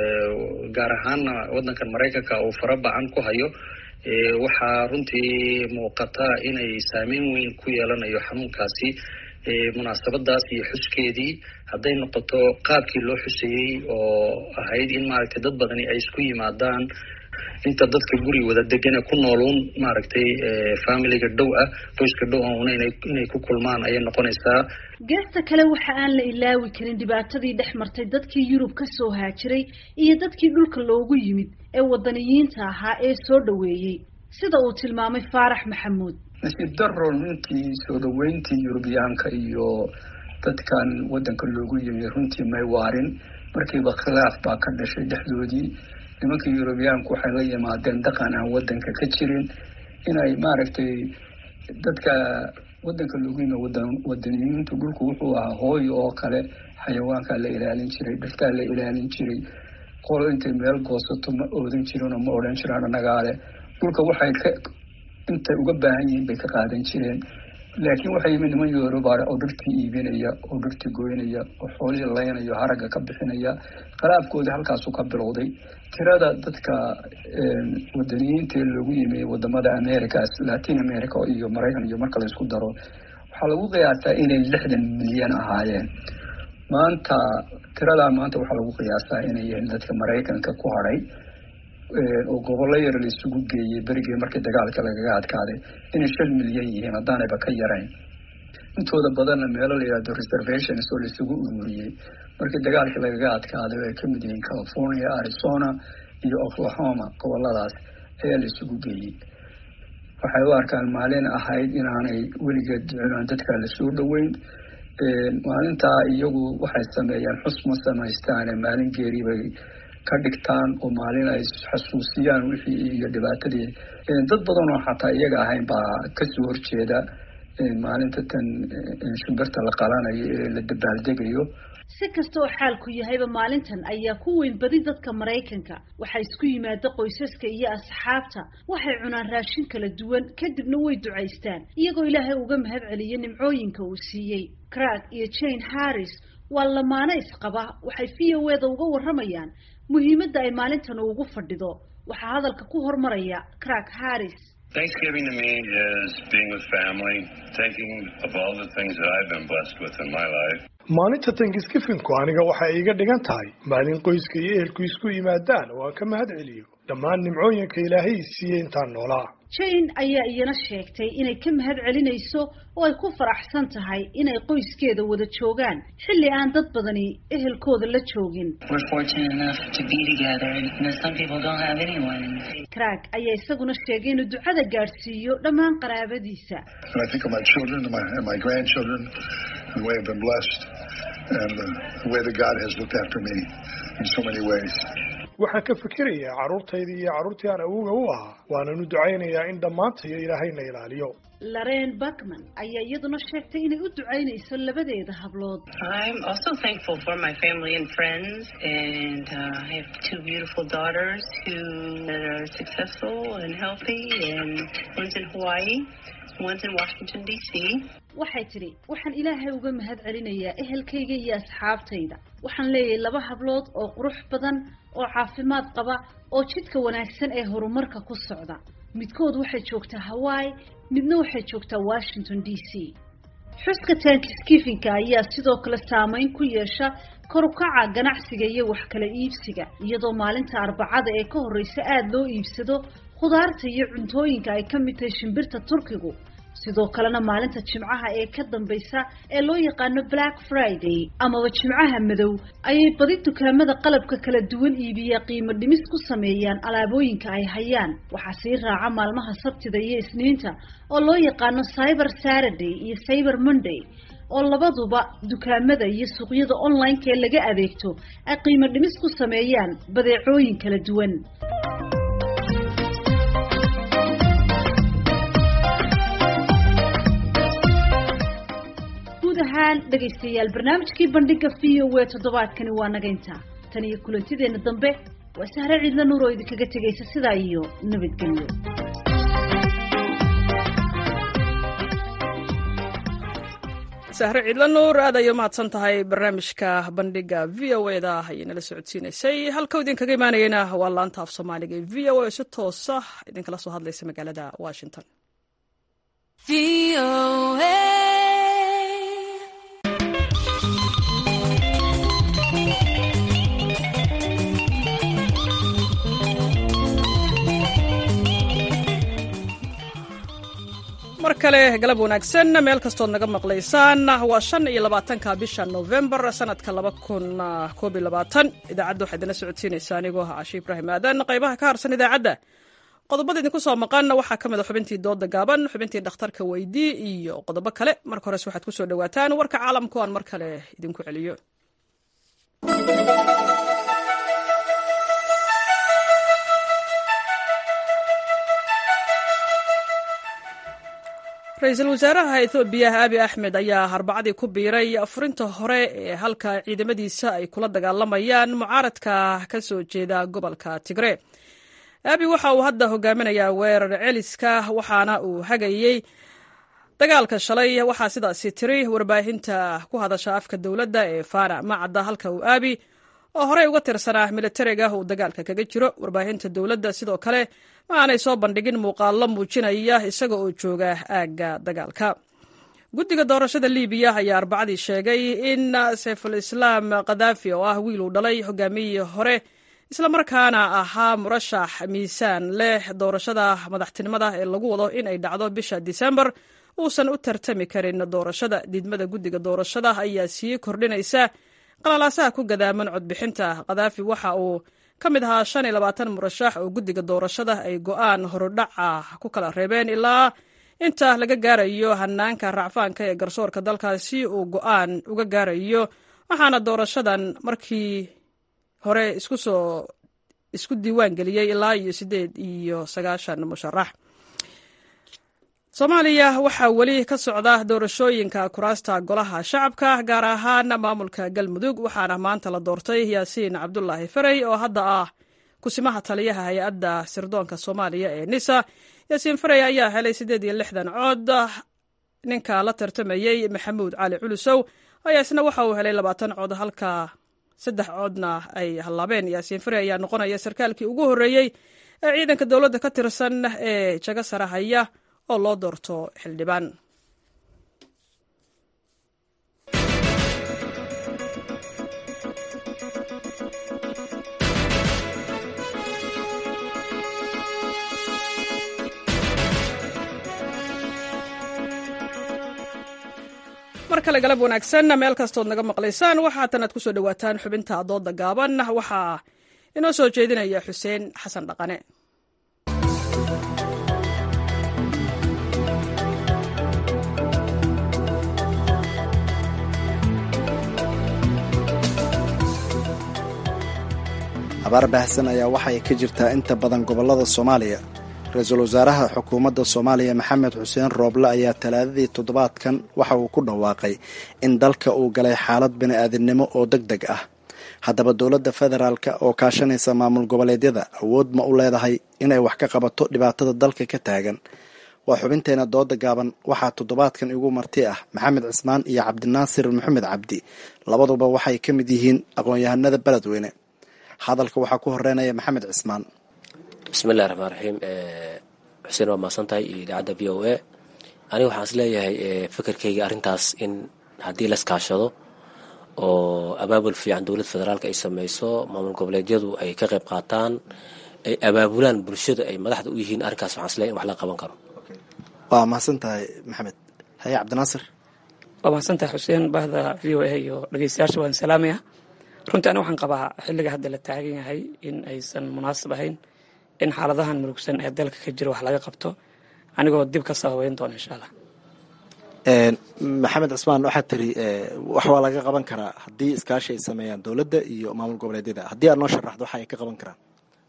gaar ahaan wadankan Mareykanka uu farabacan ku hayo waxaa runtii muuqata inay saameyn weyn ku yeelanayo xanuunkaasi munaasabadaas iyo xuskeedii hadday noqoto qaabkii loo xuseeyey oo ahayd in maaragtay dad badani ay isku yimaadaan inta dadka guri wada degan ku nooluun maaragtay familiga dhow ah qoyska dhow inay ku kulmaan ayay noqonaysaa. geesta kale waxa aan la ilaawi karin dhibaatadii dhex martay dadkii Yurub ka soo haajiray iyo dadkii dhulka loogu yimid ee wadaniyiinta ahaa ee soo dhaweeyay sida uu tilmaamay Faarax Maxamuud. nasiib darro runtii soo dhaweyntii Yurubiyaanka iyo dadkan wadanka loogu yimid runtii may waarin. markiiba khilaaf baa ka dhashay dhexdoodii. nimanka Yurubiyaanku waxay la yimaadeen dhaqan aan wadanka ka jirin inay maaragtay dadka wadanka loogu yimid wadaniyiintu dhulku wuxuu ahaa hooyo oo kale. xayawaanka la ilaalin jiray, dhirta la ilaalin jiray. qolo intay meel goosato ma oodan jirin oo ma odhan jiraan nagaale. dhulka waxay intay uga baahan yihiin bay ka qaadan jireen. laakiin waxay yimid niman Yuruba oo dhirtii iibinaya oo dhirtii goynaya oo xoolihii laynaya haragga ka bixinaya. khilaafkoodii halkaasuu ka bilowday. tirada dadka wadaniyiinta loogu yimid wadamada Americas, Latin America iyo Mareykan iyo marka la isku daro waxaa lagu qiyaasaa inay 60 milyan ahaayeen. maanta waxaa lagu qiyaasaa inay yihiin dadka Mareykanka ku haray oo gobollo yar la isugu geeyay berigii markii dagaalka lagaga adkaaday inay 5 milyan yihiin haddaanayba ka yarayn. intooda badanna meelo la yiraahdo reservations oo la isugu ururiyay markii dagaalka lagaga adkaaday ay ka mid yihiin California, Arizona iyo Oklahoma. goboladaas ayaa la isugu geeyay. waxay u arkaan maalin ahayd inaanay weligeed dadka la soo dhaweyn. maalintaa iyagu waxay sameeyaan xusmo samaystaan maalin geeri bay ka dhigtaan oo maalin ay xasuusiyaan wixii iyo dhibaatadii. dad badan oo xataa iyaga ahayn baa kasoo horjeeda maalinta tan shimbirta la qalanayo ee la dabaaldegayo. si kastoo xaalku yahayba maalintan ayaa ku weyn badi dadka Mareykanka. waxay isku yimaada qoysaska iyo asxaabta, waxay cunaan raashin kala duwan kadibna way ducaystaan iyagoo Ilaahay uga mahad celiyo nimcooyinka uu siiyey. Craig iyo Jane Harris waa lamaane isqaba. waxay VOAda uga waramayaan muhiimadda ay maalintan ugu fadhido. waxaa hadalka ku hormaraya Craig Harris. Thanksgiving to me is being with family, thinking of all the things that I've been blessed with in my life. maalinta Thanksgiving-ku aniga waxay iga dhigan tahay maalin qoyska iyo ehelku isku yimaadaan oo aan ka mahad celiyo dhammaan nimcooyinka Ilaahay siiyay intaan noolaa. Jane ayaa iyana sheegtay inay ka mahad celinayso oo ay ku faraxsan tahay inay qoyskeeda wada joogaan xilli aan dad badani ehelkooda la joogin. We're fortunate enough to be together and some people don't have anyone. Craig ayaa isaguna sheegay inuu ducada gaarsiiyo dhammaan qaraabadiisa. I think of my children and my grandchildren, the way I've been blessed and the way that God has looked after me in so many ways. waxaan ka fikirayaa carruurtayda iyo carruurtii aan awowga u ahaa. waananu ducaynayaa in dhammaantayo Ilaahayna ilaaliyo. Lorraine Buckman ayaa iyaduna sheegtay inay u ducaynayso labadeeda hablood. I'm also thankful for my family and friends, and I have 2 beautiful daughters who are successful and healthy, and one's in Hawaii, one's in Washington D.C. waxay tiri waxaan Ilaahay uga mahad celinayaa ehelkayga iyo asxaabtayda. waxaan leeyahay 2 hablood oo qurux badan oo caafimaad qaba oo jidka wanaagsan ee horumarka ku socda. midkood waxay joogtaa Hawaii, midna waxay joogtaa Washington D.C. xuska Thanksgiving ayaa sidoo kale saameyn ku yeesha kor u kaca ganacsiga iyo wax kala iibsiga, iyadoo maalinta Arbacada ee ka horeysa aad loo iibsado khudaarta iyo cuntooyinka ay ka mid tahay shimbirta Turkigu sidoo kalena maalinta jimcaha ee ka dambaysa ee loo yaqaano Black Friday amaba jimcaha madow ayay badi dukaamada qalabka kala duwan iibiya qiimo dhimis ku sameeyaan alaabooyinka ay hayaan. waxaa sii raaca maalmaha Sabtida iyo Isniinta oo loo yaqaano Cyber Saturday iyo Cyber Monday oo labaduba dukaamada iyo suuqyada online-ka ee laga adeegto ay qiimo dhimis ku sameeyaan badeecooyin kala duwan. dhageystayaal barnaamijkii bandhiga VOA toddobaadkani waa naga intaa. tan iyo kulantideena dambe waa Sahre Ciidla Nuur oo idinkaga tegaysa sidaa iyo nabadgelyo. Sahre Ciidla Nuur aad ayay mahadsan tahay. barnaamijka bandhiga VOA-da ayay nala socodsiinaysay. halka idinkaga imaanayana waa laanta af Soomaaliga ee VOA si toos ah idinkala soo hadlaysa magaalada Washington. VOA mar kale galab wanaagsan meel kastood naga maqlaysaan. waa 25 bisha November sanadka 2021. idaacadda waxaa idinla socodsiinaysaa anigoo ah Caashi Ibraahim Aadan. qaybaha ka harsan idaacadda qodobada idinku soo maqan waxaa ka mid ah xubintii dooda gaaban, xubintii dhakhtarka weydii iyo qodobo kale. marka hore waxaad ku soo dhawaataan warka caalamka oo aan mar kale idinku celiyo. ra-iisul wasaaraha Ethiopia Abiy Ahmed ayaa Arbacadii ku biiray furinta hore ee halka ciidamadiisa ay kula dagaalamayaan mucaaradka ka soo jeeda gobolka Tigray. Abiy waxa uu hadda hogaaminayaa weerar celiska waxaana uu hagayay dagaalka shalay. waxaa sidaasi tiri warbaahinta ku hadasha afka dowladda ee Fana Macadda halka uu Abiy oo horey uga tirsanaa militariga uu dagaalka kaga jiro. warbaahinta dowladda sidoo kale ma aanay soo bandhigin muuqaallo muujinaya isaga oo jooga aagga dagaalka. guddiga doorashada Liibiya ayaa Arbacadii sheegay in Saiful Islam Qadaafi oo ah wiil uu dhalay hogaamiyihii hore isla markaana ahaa murashax miisaan leh doorashada madaxtinimada ee lagu wado in ay dhacdo bisha December uusan u tartami karin doorashada. diidmada guddiga doorashada ayaa sii kordhinaysa qalalaasaha ku gadaaman codbixinta. Qadaafi waxa uu ka mid ahaa 25 murashax oo guddiga doorashada ay go'aan horudhaca ku kala reebeen ilaa inta laga gaarayo hanaanka racfaanka ee garsoorka dalkaasi uu go'aan uga gaarayo. waxaana doorashadan markii hore isku diiwaan geliyey ilaa 98 musharax. Soomaaliya waxaa weli ka socda doorashooyinka kuraasta golaha shacabka gaar ahaan maamulka Galmudug. waxaana maanta la doortay Yaasiin Cabdullaahi Faray oo hadda ah kusimaha taliyaha hay-adda sirdoonka Soomaaliya ee NISA. Yaasiin Faray ayaa helay 68 cod. ninka la tartamayay Maxamuud Cali Culusow ayaa isna waxa uu helay 20 cod halka 3 codna ay halaabeen. Yaasiin Faray ayaa noqonaya sarkaalkii ugu horeeyay ee ciidanka dowladda ka tirsan ee jaga sarahaya oo loo doorto xildhibaan. mar kale galab wanaagsan meel kastood naga maqlaysaan. waxaatan aad ku soo dhawaataan xubinta dooda gaaban. waxaa inoo soo jeedinaya Xuseen Xasan Dhaqane. abaar baahsan ayaa waxa ay ka jirtaa inta badan gobollada Soomaaliya. ra-iisul wasaaraha xukuumadda Soomaaliya Maxamed Xuseen Rooble ayaa talaadadii toddobaadkan waxa uu ku dhawaaqay in dalka uu galay xaalad bini'aadinimo oo degdeg ah. haddaba dowladda federaalka oo kaashanaysa maamul goboleedyada awood ma u leedahay inay wax ka qabato dhibaatada dalka ka taagan? waa xubinteena dooda gaaban. waxaa toddobaadkan igu marti ah Maxamed Cismaan iyo Cabdinaasir Maxamed Cabdi. labaduba waxay ka mid yihiin aqoon-yahanada beledweyne. hadalka waxaa ku horeynaya Maxamed Cismaan. bismillahi raxmaan raxiim. xuseen waa mahadsan tahay iyo idaacadda v o a. aniga waxaan is leeyahay fikirkayga arrintaas in haddii la iskaashado oo abaabul fiican dowladda federaalka ay sameyso, maamul goboleedyadu ay ka qayb qaataan, ay abaabulaan bulshada ay madaxda u yihiin, arrinkaas waxaan is leeyahay in wax la qaban karo. waa mahadsan tahay maxamed. haye cabdinaasir. waa mahadsan tahay xuseen, bahda v o a iyo dhegeystayaasha waan salaamaya. runtii aniga waxaan qabaa xilliga hadda la taagan yahay in aysan munaasab ahayn in xaaladahan murugsan ee dalka ka jira wax laga qabto, anigoo dib ka sababeyn doona insha allah. maxamed cismaan, waxaad tiri wax waa laga qaban karaa haddii iskaashi ay sameeyaan dowladda iyo maamul goboleedyada. haddii aad noo sharaxdo waxa ay ka qaban karaan.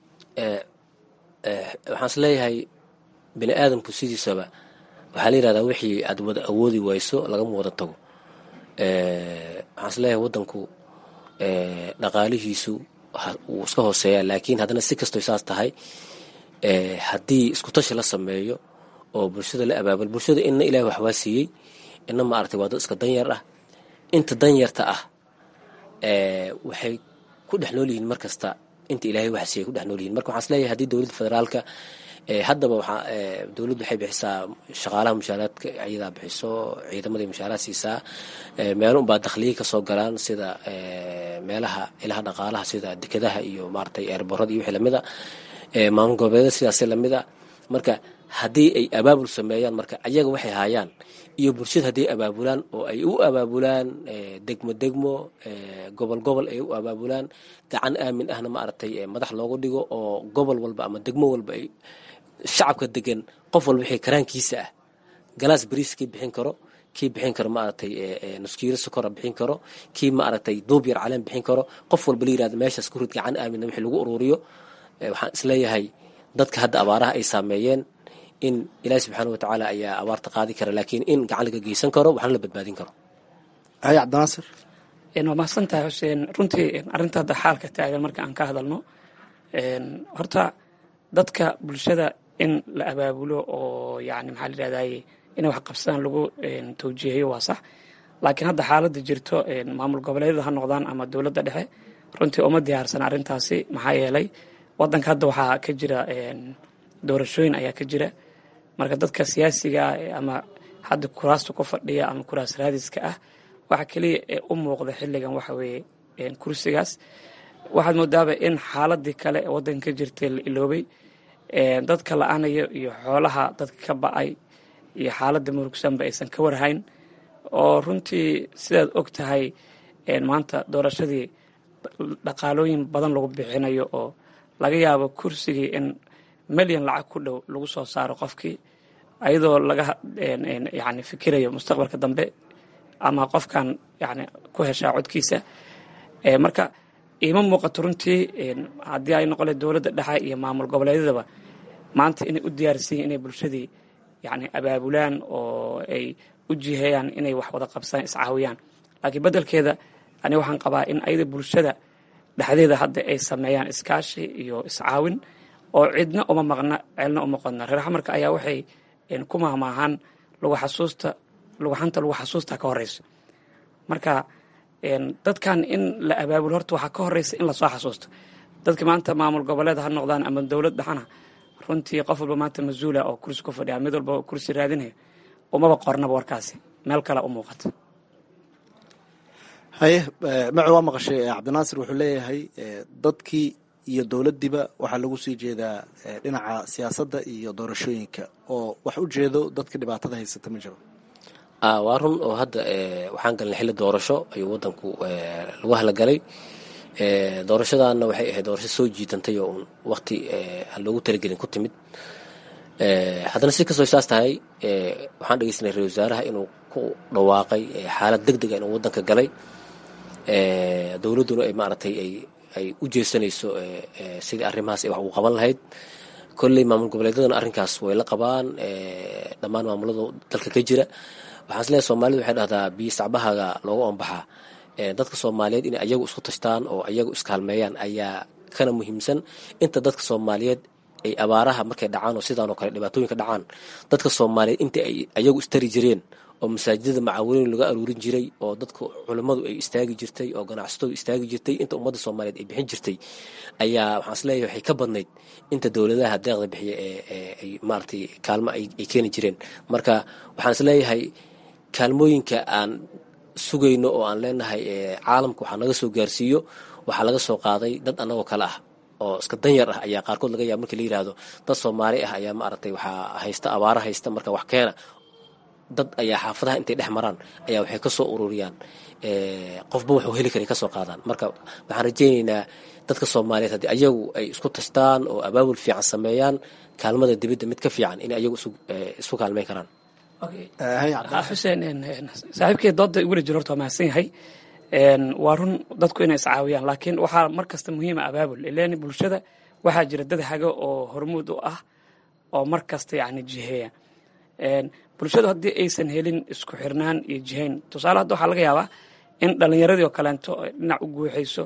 waxaan is leeyahay bini aadamku sidiisaba waxaa la yidhahdaa wixii aad wada awoodi wayso lagama wada tago. waxaan is leeyahay waddanku dhaqaalihiisu wuu iska hooseeyaa, laakiin haddana si kastoy saas tahay haddii iskutashi la sameeyo oo bulshada la abaabul, bulshada inna ilaahay wax waa siiyey, inna maaragtay waa dad iska danyar ah. inta danyarta ah waxay ku dhex nool yihiin mar kasta inta ilaahay wax siiyey ku dhex nool yihiin. marka waxaan is leeyahay haddii dowladda federaalka haddaba dowladdu waxay bixisaa shaqaalaha mushaaraadka, ayadaa bixiso, ciidamaday mushaaraad siisaa, meelo unbaa dakhliyi ka soo galaan sida meelaha ilaha dhaqaalaha sida dekedaha iyo maaragtay eerborada iyo wixii lamida, maamul goboleedyada sidaasi lamida. marka haddii ay abaabul sameeyaan, marka ayaga waxay hayaan iyo bulshada hadday abaabulaan oo ay u abaabulaan degmo degmo, gobol gobol ay u abaabulaan, gacan aamin ahna maaragtay madax loogu dhigo oo gobol walba ama degmo walba ay shacabka degan qof walba wixii karaankiisa ah, galaas bariis kii bixin karo, kii bixin karo maaragtay nuskiilo sokora bixin karo, kii maaragtay duub yar caleen bixin karo, qof walba la yirahdo meeshaas ku rid gacan aaminna wixii lagu ururiyo. waxaan isleeyahay dadka hadda abaaraha ay saameeyeen in ilaahi subxaana watacaala ayaa abaarta qaadi kara, laakiin in gacan laga geysan karo waxna la badbaadin karo. haye cabdinaasir. waa mahadsan tahay xuseen. runtii arrinta hadda xaalka taagan marka aan ka hadalno, horta dadka bulshada in la abaabulo oo yani maxaa la yidhahdaye inay wax qabsadaan lagu tawjiihiyo waa sax, laakiin hadda xaaladda jirto maamul goboleedyada ha noqdaan ama dowladda dhexe runtii uma diyaarsan arrintaasi. maxaa yeelay waddanka hadda waxaa ka jira doorashooyin ayaa ka jira, marka dadka siyaasiga ama hadda kuraasta ku fadhiya ama kuraas raadiska ah waxa keliya ee u muuqda xilligan waxa weeye kursigaas. waxaad moodaaba in xaaladii kale ee waddanka ka jirtay la iloobay, dadka la-aanayo iyo xoolaha dadka ka ba'ay iyo xaaladda murugsanba aysan ka warhayn. oo runtii sidaad og tahay maanta doorashadii dhaqaalooyin badan lagu bixinayo oo laga yaabo kursigii in milyan lacag ku dhow lagu soo saaro qofkii, ayadoo laga yani fikirayo mustaqbalka dambe ama qofkan yani ku heshaa codkiisa. marka iima muuqato runtii haddii ay noqole dowladda dhexe iyo maamul goboleedyadaba maanta inay u diyaarsan yihin inay bulshadii yani abaabulaan oo ay u jiheeyaan inay wax wada qabsadaan, iscaawiyaan. laakiin beddelkeeda aniga waxaan qabaa in ayada bulshada dhexdeeda hadda ay sameeyaan iskaashi iyo iscaawin oo cidna uma maqna ceelna uma qodna. reer xamarka ayaa waxay ku mahmaahaan xanta lagu xasuusta ka horeyso. marka dadkan in la abaabulo horta waxaa ka horeysa in lasoo xasuusto. dadka maanta maamul goboleed ha noqdaan ama dowlad dhexana, runtii qof walba maanta mas-uula oo kursi ku fadhiya, mid walba oo kursi raadinayo umaba qornaba warkaasi, meel kale u muuqato. haye macu waa maqashay cabdinaasir wuxuu leeyahay dadkii iyo dowladdiiba waxaa lagu sii jeedaa dhinaca siyaasadda iyo doorashooyinka oo wax u jeedo dadka dhibaatada haysata ma jiro. waa run oo hadda waxaan galnay xilli doorasho ayuu waddanku lagu halagalay. doorashadaana waxay ahayd doorasho soo jiitantay oo un waqti aan loogu talagelin ku timid. haddana si kastoo saas tahay waxaan dhegeysanay ra-iisul wasaaraha inuu ku dhawaaqay xaalad deg dega inuu waddanka galay, dowladduna ay maaragtay ay u jeesanayso sidii arrimahaas ay wax ugu qaban lahayd. kolley maamul goboleedyadana arrinkaas way la qabaan, dhammaan maamulada dalka ka jira. waxaan isleeyahay soomaalida waxay dhahdaa biyo sacbahaga looga oonbaxaa. dadka soomaaliyeed inay ayagu isku tashtaan oo ayagu iskaalmeeyaan ayaa kana muhiimsan inta dadka soomaaliyeed ay abaaraha markay dhacaan oo sidaan oo kale dhibaatooyinka dhacaan, dadka soomaaliyeed inta ay ayagu istari jireen oo masaajidada macaawiniin laga aruurin jiray oo dadka culimmadu ay istaagi jirtay oo ganacsatadu istaagi jirtay, inta ummadda soomaaliyeed ay bixin jirtay ayaa waxaan isleeyahay waxay ka badnayd inta dowladaha deeqda bixiya ay maaragtay kaalmo ay keeni jireen. marka waxaan isleeyahay kaalmooyinka aan sugayno oo aan leenahay caalamka waxaa naga soo gaarsiiyo waxaa laga soo qaaday dad annagoo kale ah oo iska danyar ah ayaa qaarkood laga yaaba markii la yidhaahdo dad Soomaali ah ayaa maaragtay waxaa haysta abaara haysta marka wax keena dad ayaa xaafadaha intay dhex maraan ayaa waxay ka soo ururiyaan qofba wuxuu heli karay ka soo qaadaan marka waxaan rajaynaynaa dadka Soomaaliyeed haddii ayagu ay isku tashtaan oo abaabul fiican sameeyaan kaalmada dibadda mid ka fiican in ayagu isku kaalmeyn karaan xuseen saaxiibkay dooda igula jiro horta waa mahadsan yahay waa run dadku inay iscaawiyaan laakiin waxaa mar kasta muhiima abaabul ileen bulshada waxaa jira dad hago oo hormuud u ah oo mar kasta yacni jiheeya bulshadu haddii aysan helin isku xirnaan iyo jihayn tusaale hadda waxaa laga yaabaa in dhallinyaradii oo kaleento dhinac u guuxayso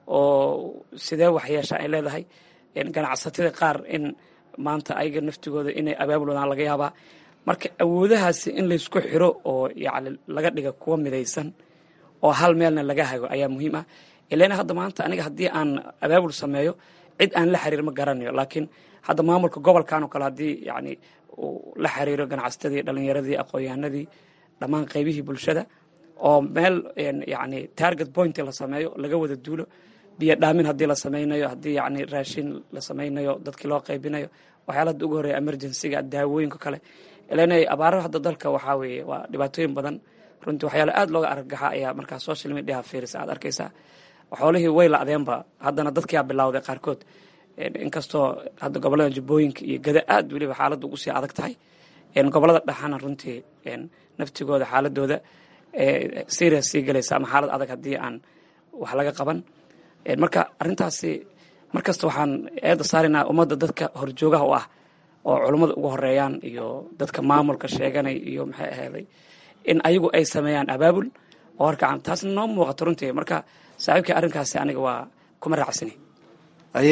oo sidee waxyeesha ay leedahay ganacsatada qaar in maanta ayaga naftigooda inay abaabul wadaan laga yaabaa marka awoodahaasi in laysku xiro oo yacni laga dhiga kuwa midaysan oo hal meelna laga hago ayaa muhiim ah ileen hadda maanta aniga haddii aan abaabul sameeyo cid aan la xiriir ma garanayo laakiin hadda maamulka gobolkan oo kale haddii yacni uu la xiriiro ganacsatadii dhallinyaradii aqoon-yahanadii dhammaan qaybihii bulshada oo meel yacni target point la sameeyo laga wada duulo biyo dhaamin haddii la samaynayo haddii yacni raashin la samaynayo dadkii loo qaybinayo waxyaala hadda ugu horreeya emergencyga daawooyinka kale ileen abaaro hadda dalka waxaa weeye waa dhibaatooyin badan runtii waxyaala aad looga argagaxa ayaa markaa social media fiirisa aad arkaysaa xoolihii way la'deenba haddana dadkiyaa bilowday qaarkood inkastoo hadda gobollada jubbooyinka iyo gada aad weliba xaaladda ugu sii adag tahay gobollada dhexana runtii naftigooda xaaladooda serious sii galaysa ama xaalad adag haddii aan wax laga qaban marka arrintaasi markasta waxaan eedda saaraynaa ummadda dadka horjoogaha u ah oo culummada ugu horeeyaan iyo dadka maamulka sheeganay iyo maxay ahayday in ayagu ay sameeyaan abaabul oo harkacan taasna noo muuqato runtii marka saaxiibkii arrinkaasi aniga waa kuma raacsani aye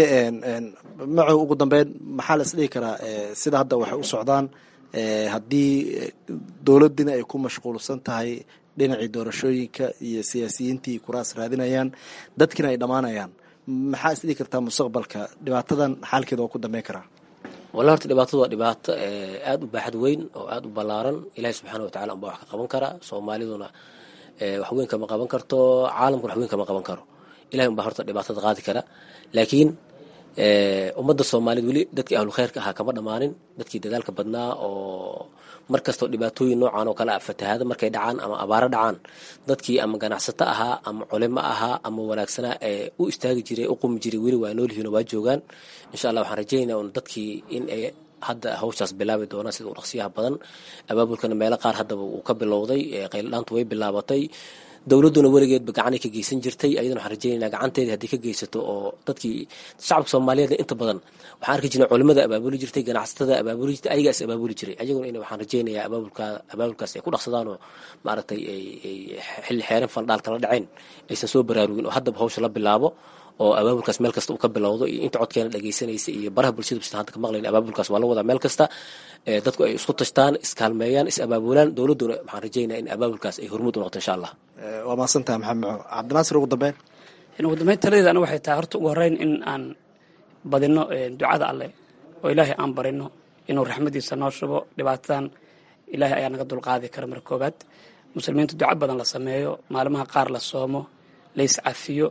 macow ugu dambeyn maxaa la isdhihi karaa sida hadda waxay u socdaan haddii dowladdiina ay ku mashquulsan tahay dhinacii doorashooyinka iyo siyaasiyiintii kuraas raadinayaan dadkiina ay dhammaanayaan maxaa isdhihi kartaa mustaqbalka dhibaatadan xaalkeeda oo ku dambeyn karaa wallahi horta dhibaatadu waa dhibaato aad u baaxad weyn oo aad u ballaaran ilaahay subxaana watacaala unbaa wax ka qaban kara soomaaliduna wax weyn kama qaban karto caalamkuna wax weyn kama qaban karo ilahay unbaa horta dhibaatada qaadi kara laakiin ummadda soomaaliyed weli dadkii ahlu khayrka ahaa kama dhammaanin dadkii dadaalka badnaa oo mar kastoo dhibaatooyin noocan oo kale ah fatahaada markay dhacaan ama abaaro dhacaan dadkii ama ganacsato ahaa ama culimo ahaa ama wanaagsanaa ee u istaagi jiray u qumi jiray weli waa noolyihiin oo waa joogaan insha allah waxaan rajaynayaa un dadkii in ay hadda hawshaas bilaabi doonaan sida u dhaqsiyaha badan abaabulkana meelo qaar haddaba uu ka bilowday qayldhaantu way bilaabatay dowladduna weligeedba gacanay ka geysan jirtay ayadana waxaan rajaynaynaa gacanteedii haddii ka geysato oo dadkii shacabka soomaaliyeed inta badan waxaan arki jirnay culimada abaabuli jirtay ganacsatada abaabuli jirtay ayagaas abaabuli jiray ayaguna in waxaan rajaynayaa abaabulkaas ay ku dhaqsadaan oo maaragtay xilli xeeran faldhaal kala dhacayn aysan soo baraarugin oo haddaba hawsha la bilaabo oo abaabulkaas meel kasta uu ka bilowdo iyo inta codkeena dhageysanaysa iyo baraha bulshada bistaan hadda ka maqlayn abaabulkaas waa la wadaa meel kasta dadku ay isku tashtaan iskaalmeeyaan is abaabulaan dowladduna waxaan rajaynayaa in abaabulkaas ay hormuud u noqoto insha allah waa mahadsantaha maxamed maco cabdinaasir ugu dambeyn taladeeda aniga waxay tahay horta ugu horreyn in aan badino ducada alleh oo ilaahay aan barino inuu raxmadiisa noo shubo dhibaatadan ilaahay ayaa naga dulqaadi kara marka koobaad muslimiinta duco badan la sameeyo maalmaha qaar la soomo la iscafiyo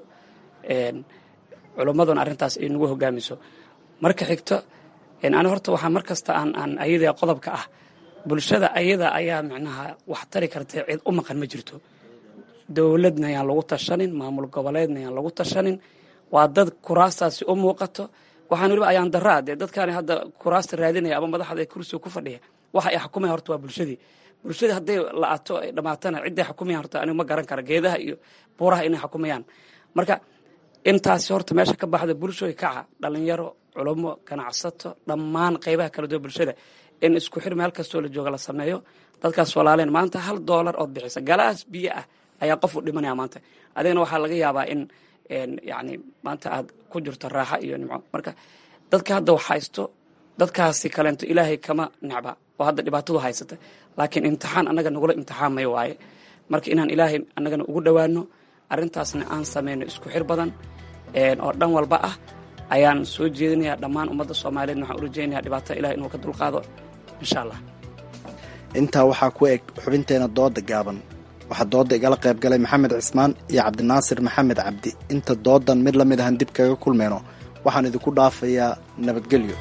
culummaduna arrintaas ay nagu hogaamiso marka xigto ani horta waxaa mar kasta aan ayada qodobka ah bulshada ayada ayaa micnaha wax tari karta cid u maqan ma jirto dowladna ayaan lagu tashanin maamul goboleedna ayaan lagu tashanin waa dad kuraastaasi u muuqato waxaan weliba ayaan daraa dee dadkaani hadda kuraasta raadinaya ama madaxda ee kursiga ku fadhiya waxa ay xukumaya horta waa bulshadii hadday la-ato ay dhamaatana cidday xukumayaan horta anigu ma garan kara geedaha iyo buuraha inay xukumayaan marka intaasi horta meesha ka baxda bulshooy kaca dhalinyaro culummo ganacsato dhammaan qaybaha kala duwan bulshada in isku xir meel kastoo la jooga la sameeyo dadkaas walaaleen maanta $1 ood bixisa galaas biyo ah ayaa qof u dhimanaya maanta adigana waxaa laga yaabaa in yani maanta aad ku jirto raaxa iyo nimco marka dadka hadda wax haysto dadkaasi kaleento ilaahay kama necba oo hadda dhibaatadu haysata laakiin imtixaan annaga nagula imtixaamay waaye marka inaan ilaahay annagana ugu dhowaano arrintaasna aan samayno isku xir badan oo dhan walba ah ayaan soo jeedinayaa dhammaan ummadda soomaaliyeed waxaan u rajaynayaa dhibaatada ilahay inuu ka dulqaado insha allah intaa waxaa ku eg xubinteena dooda gaaban waxaa dooda igala qayb galay maxamed cismaan iyo cabdinaasir maxamed cabdi inta doodan mid la mid ahan dib kaga kulmeyno waxaan idinku dhaafayaa nabadgelyo.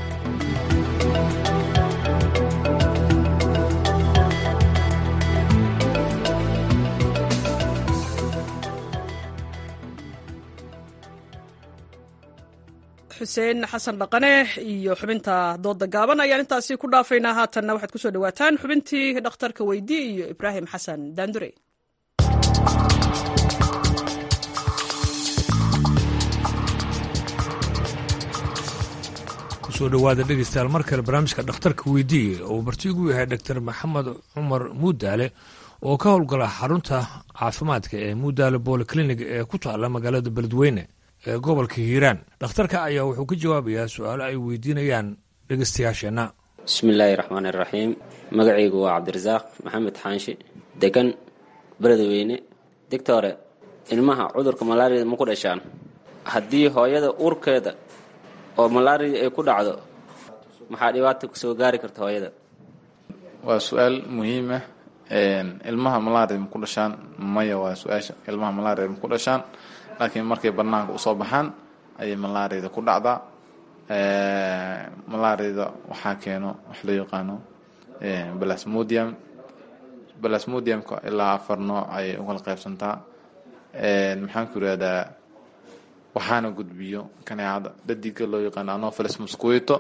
xuseen xasan dhaqane iyo xubinta dooda gaaban ayaan intaasi ku dhaafaynaa. haatanna waxaad kusoo dhawaataan xubintii dhakhtarka weydii iyo ibraahim xasan daandure. kusoo dhawaada dhegeystayaal mar kale barnaamijka dhakhtarka weydiiye oo marti ugu yahay dr maxamed cumar muudaale oo ka howlgala xarunta caafimaadka ee muudaale bolyclinig ee ku taala magaalada beledweyne ee gobolka hiiraan. dhakhtarka ayaa wuxuu ka jawaabayaa su-aalo ay weydiinayaan dhegeystayaasheenna. bismillaahi raxmaani raxiim. magacaygu waa cabdirasaaq maxamed xaanshi, degan beledweyne. digtore, ilmaha cudurka malaariyada ma ku dhashaan? haddii hooyada uurkeeda oo malaariya ay ku dhacdo maxaa dhibaata kusoo gaari karta hooyada? waa su-aal muhiim ah. ilmaha malaariya ma ku dhashaan? maya, waa su-aasha. ilmaha malaariya ma ku dhashaan, laakiin markay banaanka usoo baxaan ayay malaariyada ku dhacdaa. malaariyada waxaa keeno wax loo yaqaano plasmodium. plasmodiumka ilaa 4 nooc ayay u kala qaybsantaa. maxaan ku yidhahdaa waxaana gudbiyo kaneecada dhadiga loo yaqaano Anopheles mosquito.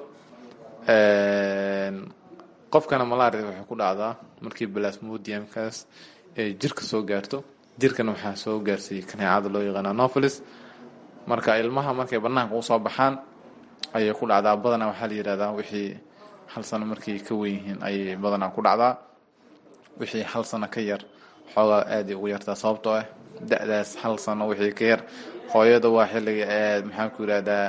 qofkana malaariyada waxay ku dhacdaa markii plasmodiumkaas ay jirka soo gaarto. jirkan waxaa soo gaarsiiyey kaneecada loo yaqaano Anopheles. marka ilmaha markay banaanka usoo baxaan ayay ku dhacdaa. badanaa waxaa la yidhahdaa wixii 1 sano markay ka weyn yihiin ayay badanaa ku dhacdaa. wixii 1 sano ka yar xoogaa aad ugu yartaa, sababtoo ah da'daas 1 sano wixii ka yar hooyada waa xilliga aad maxaan ku yidhahdaa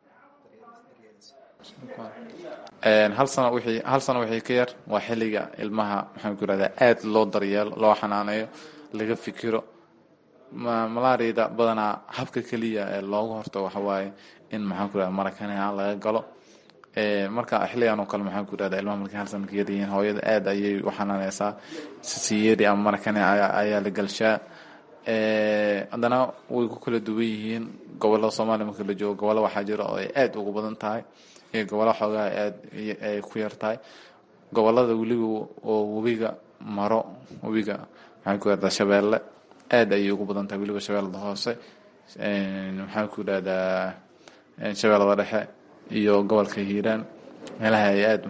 1 sano wixii ka yar waa xilliga ilmaha maxaan ku yidhahdaa aad loo daryeelo, loo xanaaneeyo, laga fikiro. malaariyada badanaa habka keliya ee looga hortago waxa waaye in maxaan ku yidhahdaa marakaneeca laga galo. marka xilligan oo kale maxaan ku yidhahdaa ilmaha markay 1 sano ka yar yihiin hooyada aad ayay u xanaaneysaa. sisiyeri ama marakaneeca ayaa la galshaa. haddana way ku kala duwan yihiin gobolada Soomaaliya. marka la joogo gobollo waxaa jira oo ay aad ugu badan tahay iyo gobollo xoogaa aad ay ku yar tahay. gobolada weliba oo webiga maro, webiga maxaan ku yidhahdaa Shabeelle, aad ayay ugu badan tahay. weliba Shabeellada hoose, maxaan ku yidhahdaa Shabeellada dhexe iyo gobolka Hiiraan, meelaha ay aad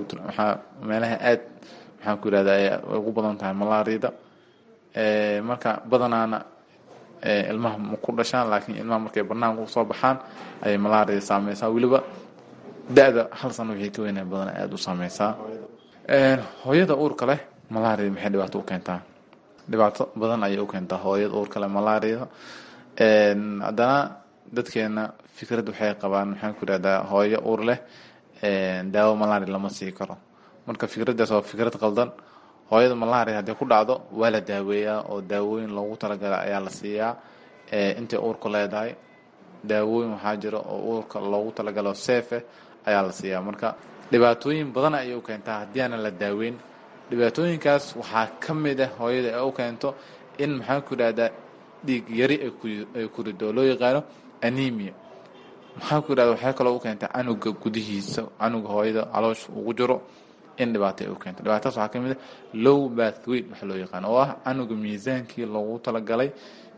maxaan ku yidhahdaa ay ugu badan tahay malaariyada. marka badanaana ilmaha ma ku dhashaan, laakiin ilmaha markay banaanka usoo baxaan ayay malaariyada saameysaa. weliba da'da 1 sano wixii ka weynaa badana aad u saameysaa. hooyada uurka leh malaariyada maxay dhibaato u keentaa? dhibaato badan ayay u keentaa hooyada uurka leh malaariyada. haddana dadkeena fikrad waxay qabaan maxaan ku yidhahdaa hooyo uur leh daawo malaariya lama sii karo. marka fikraddaas waa fikrad qaldan. hooyada malaariya haddii ku dhacdo waa la daaweeyaa oo daawooyin loogu talagalay ayaa la siiyaa. intay uurka leedahay daawooyin waxaa jira oo uurka loogu talagalo safe ayaa la siiyaa. marka dhibaatooyin badan ayay u keentaa haddii aanan la daaweyn. dhibaatooyinkaas waxaa ka mid ah hooyada ay u keento in maxaan ku yidhahdaa dhiig yari ay ku rido loo yaqaano anemia. maxaan ku yidhahdaa waxay kaloo u keentaa canuga gudihiisa, canuga hooyada caloosha ugu jiro in dhibaato ay u keento. dhibaatadaas waxaa ka mid ah low birth weight waxa loo yaqaano, oo ah canuga miisaankii loogu talagalay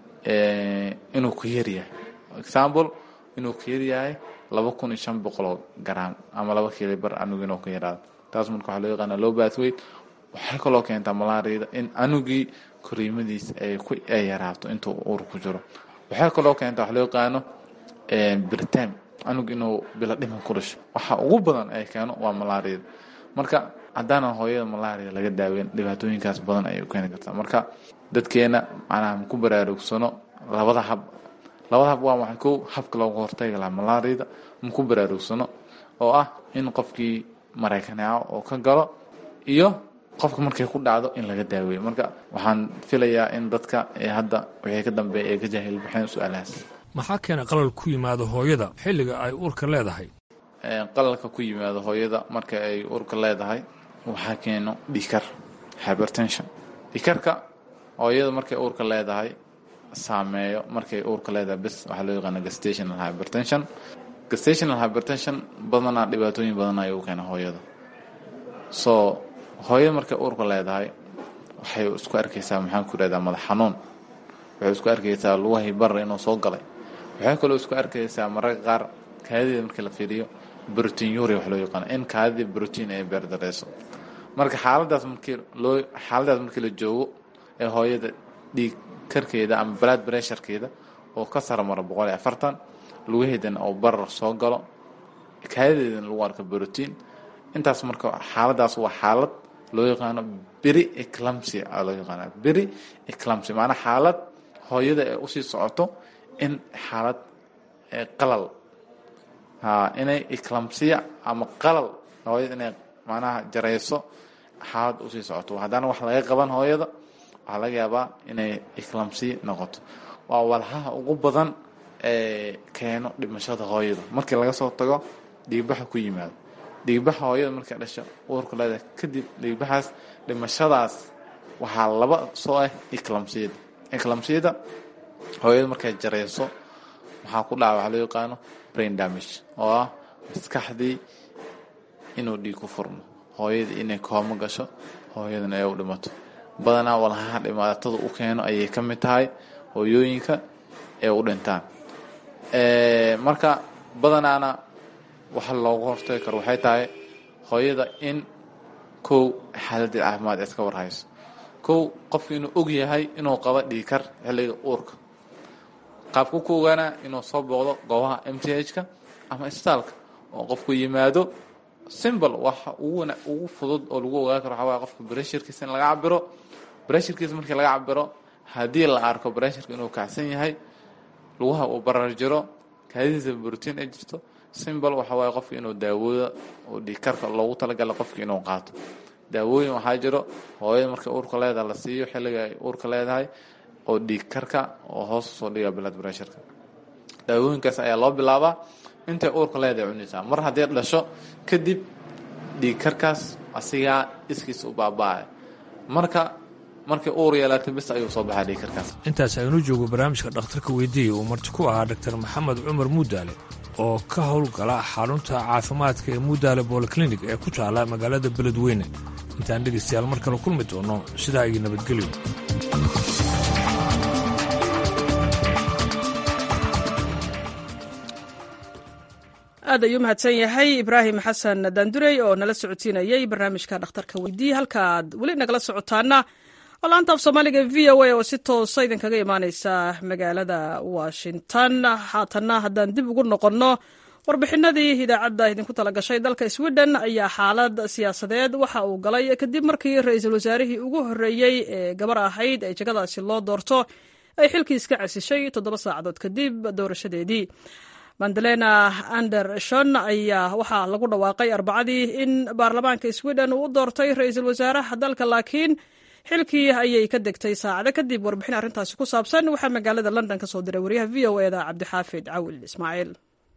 inuu ku yaryahay. example, inuu ka yaryahay 2500 gram ama 2 kiilo bar canuga inuu ka yaraado. taas marka waxaa loo yaqaana low birth weight. waxay kaloo keentaa malaariyada in canugii koriimadiisa ay yaraato intuu uur ku jiro. waxay kaloo keentaa wax loo yaqaano birtime, canug inuu bila dhiman ku dhasho. waxa ugu badan ay keeno waa malaariyada. marka haddaanan hooyada malaariya laga daaweyn dhibaatooyinkaas badan ayay u keeni kartaa. marka dadkeena macnaha ma ku baraarugsano labada hab. waa maxay? kow, habka looga hortagi lahaa malaariyada ma ku baraarugsano, oo ah in qofkii marakaneeco oo ka galo iyo qofka markay ku dhacdo in laga daaweeyo. marka waxaan filayaa in dadka hadda wixii ka dambeeya ay ka jaahil baxeen su-aalahaas. maxaa keena qalal ku yimaado hooyada xilliga ay uurka leedahay? qalalka ku yimaado hooyada marka ay uurka leedahay waxaa keeno dhiikar, hypertension. dhiikarka hooyada markay uurka leedahay saameeyo markay uurka leedahay bes waxaa loo yaqaana gestational hypertension. gestational hypertension badanaa dhibaatooyin badan ayuu keena hooyada. So hooyada markay uurka leedahay waxay isku arkaysaa maxaan ku radaa madax xanuun, waxay isku arkaysaa lugaha bar inuu soo galay, waxay kaloo isku arkaysaa mararka qaar kaadida markii la fiiriyo proteinuria wax loo yaqaan in kaadida protein ay beerdareyso. marka xaaladaas markii la joogo ee hooyada dhiig karkeeda ama blood pressurekeeda oo ka sarmaro 140 lugaheedana oo barar soo galo kaadideedana lagu arko protein intaas marka xaaladaas waa xaalad loo yaqaano pre-eclampsia loo yaqaano pre-eclampsia maana xaalad hooyada ay u sii socoto in xaalad qalal inay eclampsia ama qalal hooyada inay maanaha jarayso xaalad u sii socoto haddana wax laga qaban hooyada waxa laga yaabaa inay eclampsia noqoto. waa walxaha ugu badan ee keeno dhimashada hooyada markii laga soo tago dhiigbaxa ku yimaado. dhiigbaxa hooyada markay dhasho uurka leedahay kadib dhiigbaxaas dhimashadaas waxaa laba soo ah eclampsia hooyada markay jarayso waxaa ku dhaca waxa loo yaqaano brain damage oo ah maskaxdii inuu dhiig ku furmo, hooyada inay koomo gasho, hooyadana ay u dhimato. badanaa walxaha dhibaatada u keeno ayay ka mid tahay hooyooyinka ee u dhintaan. marka badanaana waxa loogu hortagi karo waxay tahay hooyada in kow xaaladii caafimaad iska warhayso, kow qofku inuu og yahay inuu qabo dhiig kar xilliga uurka, qaabku ku ogaana inuu soo booqdo goobaha MTH-ka ama isbitaalka oo qofku yimaado. simple waxa ugu fudud oo lagu ogaan karo waxa waa qofka pressurekiisa in laga cabiro. pressurekiisa markii laga cabiro haddii la arko pressureka inuu kacsan yahay, lugaha uu barar jiro, kaadidiisa protein ay jirto, simple waxa waa qofka inuu daawooda oo dhiig karka loogu talagalay qofka inuu qaato. daawooyin waxaa jiro hooyada markay uurka leedahay la siiyo xilliga ay uurka leedahay oo dhiig karka oo hoos soo dhiga blood pressure-ka. daawooyinkaas ayaa loo bilaabaa intay uurka leedahay cunaysaa. mar haddii dhasho kadib dhiig karkaas asigaa iskiis u baaba'ay. markay uur yeelaatay bis ayuu soo baxaa dhiig karkaas. intaas aynu joogo barnaamijka dhakhtarka weydiiyey uu marti ku ahaa Dr. Maxamed Cumar Muudaale oo ka howlgala xarunta caafimaadka ee Muudaale Polyclinic ee ku taala magaalada Beledweyne. intaan dhegeystayaal mar kale kulmi doono sidaa iyo nabadgelyo. aad ayuu mahadsan yahay Ibraahim Xasan Daandurey oo nala socodsiinayay barnaamijka dhakhtarka weydiiyey. halkaad weli nagala socotaana laanta af Soomaaliga VOA oo si toosa idinkaga imaaneysa magaalada Washington. haatana haddaan dib ugu noqonno warbixinadii idaacadda idinku talagashay dalka Sweden ayaa xaalad siyaasadeed waxa uu galay kadib markii ra'iisul wasaarihii ugu horeeyay ee gabar ahayd ee jagadaasi loo doorto ay xilkiis ka casishay 7 saacadood kadib doorashadeedii. Magdalena Andersson ayaa waxaa lagu dhawaaqay Arbacadii in baarlamaanka Sweden uu doortay ra'iisul wasaaraha dalka, laakiin xilkii ayay ka degtay saacado kadib. warbixin arrintaasi ku saabsan waxaa magaalada London ka soo diray wariyaha VOA-da Cabdixaafid Cawil Ismaaciil.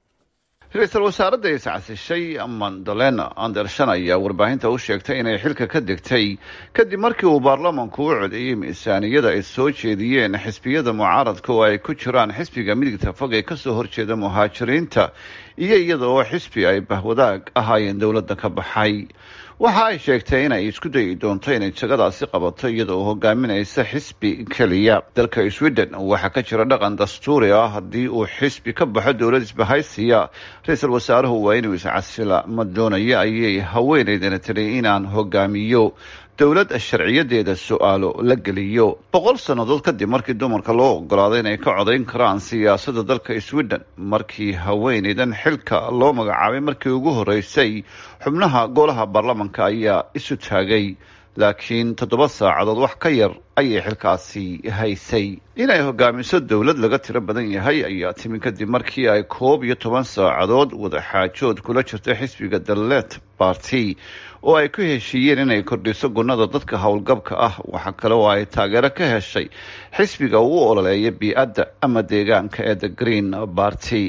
ra-iisul wasaaradda is casishay Magdalena Andersson ayaa warbaahinta u sheegtay inay xilka ka degtay kadib markii uu baarlamaanku u codeeyey miisaaniyada ay soo jeediyeen xisbiyada mucaaradka oo ay ku jiraan xisbiga midigta fog ee kasoo horjeeda muhaajiriinta iyo iyada oo xisbi ay bahwadaag ahaayeen dowladda ka baxay. waxa ay sheegtay inay isku dayi doonto inay jagadaasi qabato iyada oo hogaaminaysa xisbi keliya. dalka Sweden waxaa ka jira dhaqan dastuuri ah haddii uu xisbi ka baxo dowlad isbahaysiya, ra-iisul wasaaruhu waa inuu iscasila. ma doonayo ayay haweeneydana tiri inaan hogaamiyo dowlad sharciyadeeda su-aalo la geliyo. 100 sannadood kadib markii dumarka loo ogolaaday inay ka codayn karaan siyaasadda dalka Sweden, markii haweeneydan xilka loo magacaabay markii ugu horeysay, xubnaha golaha baarlamaanka ayaa isu taagay, laakiin 7 saacadood wax ka yar ayay xilkaasi haysay. inay hogaamiso dowlad laga tiro badan yahay ayaa timi kadib markii ay 11 saacadood wada xaajood kula jirtay xisbiga The Left Party oo ay ku heshiiyeen inay kordhiso gunada dadka howlgabka ah. waxa kale oo ay taageero ka heshay xisbiga uu ololeeya bii'adda ama deegaanka ee The Green Party.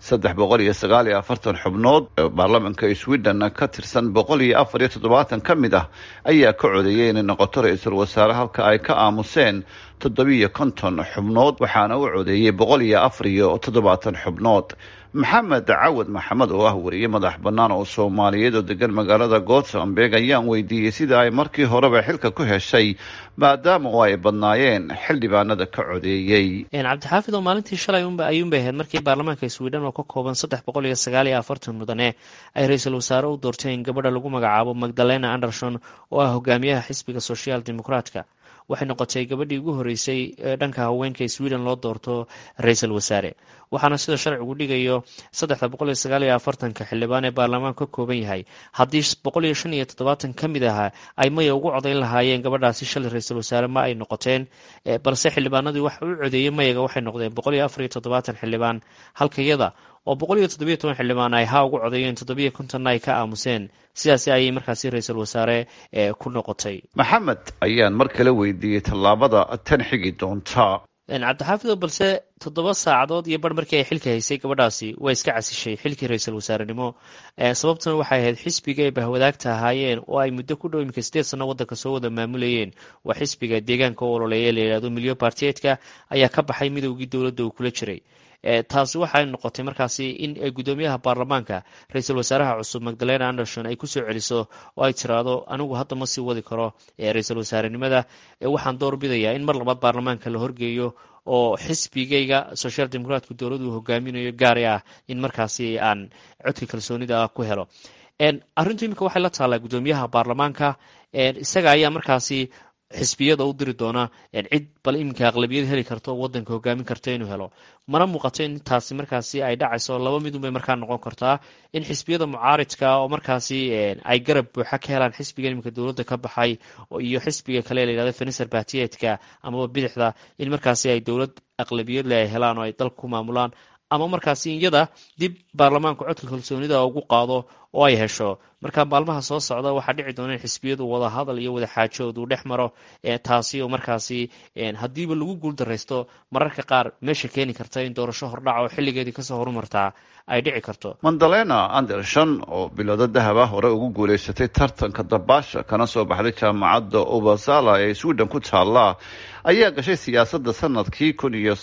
349 xubnood ee baarlamaanka Sweden ka tirsan 174 ka mid ah ayaa ka codeeyay inay noqoto ra'iisul wasaare, halka ay ka aamuseen 750 xubnood, waxaana u codeeyay 174 xubnood. maxamed cawad maxamed oo ah wariye madax bannaan oo soomaaliyeed oo degan magaalada gothenburg ayaan weydiiyey sida ay markii horeba xilka ku heshay maadaama oo ay badnaayeen xildhibaanada ka codeeyey. cabdixaafid oo maalintii shalay ayuunbay ahayd markii baarlamaanka sweden oo ka kooban 349 mudane ay ra-iisul wasaare u doorteen gabadha lagu magacaabo magdalena anderson oo ah hogaamiyaha xisbiga social democratka. waxay noqotay gabadhii ugu horeysay ee dhanka haweenka Sweden loo doorto ra'iisul wasaare, waxaana sida sharcigu dhigayo 349 xildhibaan ee baarlamaanka ka kooban yahay haddii 175 ka mid ah ay maya ugu codayn lahaayeen gabadhaasi shalay ra'iisul wasaare ma ay noqoteen, balse xildhibaanadii waxa uu codeeyay mayaga waxay noqdeen 174 xildhibaan halka iyada oo 117 xildhibaan ay ha ugu codeeyeen 750 ay ka aamuseen. sidaas ayay markaasi ra'iisul wasaare ku noqotay. maxamed ayaan mar kale weydiiyey tallaabada tan xigi doonta. cabdixaafid balse 7 saacadood iyo bar markii ay xilka haysay gabadhaasi way iska casishay xilkii ra'iisul wasaarenimo. sababtuna waxay ahayd xisbiga ay bahwadaagta ahaayeen oo ay muddo ku dhow 8 sano wadanka soo wada maamulayeen. waa xisbiga deegaanka oo ololeeya la yiraahdo Milyo Party-ka ayaa ka baxay midowgii dowladda uu kula jiray. taasi waxay noqotay markaasi in ay gudoomiyaha baarlamaanka ra'iisul wasaaraha cusub Magdalena Anderson ay ku soo celiso oo ay tiraado anigu hadda ma sii wadi karo ra'iisul wasaarenimada, waxaan door bidayaa in mar labaad baarlamaanka la horgeeyo oo xisbigayga social democratic dowladdu hogaaminayo gaari ah in markaasi aan codka kalsoonida ku helo. arrintu imika waxay la taalaa gudoomiyaha baarlamaanka, isaga ayaa markaasi xisbiyada u diri doona cid bal iminka aqlabiyad heli karto wadanka hogaamin karto inuu helo. mana muuqato in taasi markaasi ay dhacayso. laba mid un bay markaa noqon kartaa in xisbiyada mucaaridka oo markaasi ay garab buuxa ka helaan xisbiga iminka dowladda ka baxay iyo xisbiga kale la yiraahdo Feniser Party-ka amaba bidixda in markaasi ay dowlad aqlabiyad leh helaan oo ay dalka ku maamulaan, ama markaasi iyada dib baarlamaanka codka kalsoonida ugu qaado oo ay hesho. marka maalmaha soo socda waxaa dhici doona in xisbiyadu wada hadal iyo wada xaajood uu dhex maro, taasi oo markaasi hadiiba lagu guuldareysto mararka qaar meesha keeni karta in doorasho hordhac oo xilligeedii kasoo horumartaa ay dhici karto. Magdalena Anderson oo bilowda dahaba hore ugu guuleysatay tartanka dabaasha kana soo baxday jaamacadda Uppsala ee Sweden ku taala ayaa gashay siyaasadda sanadkii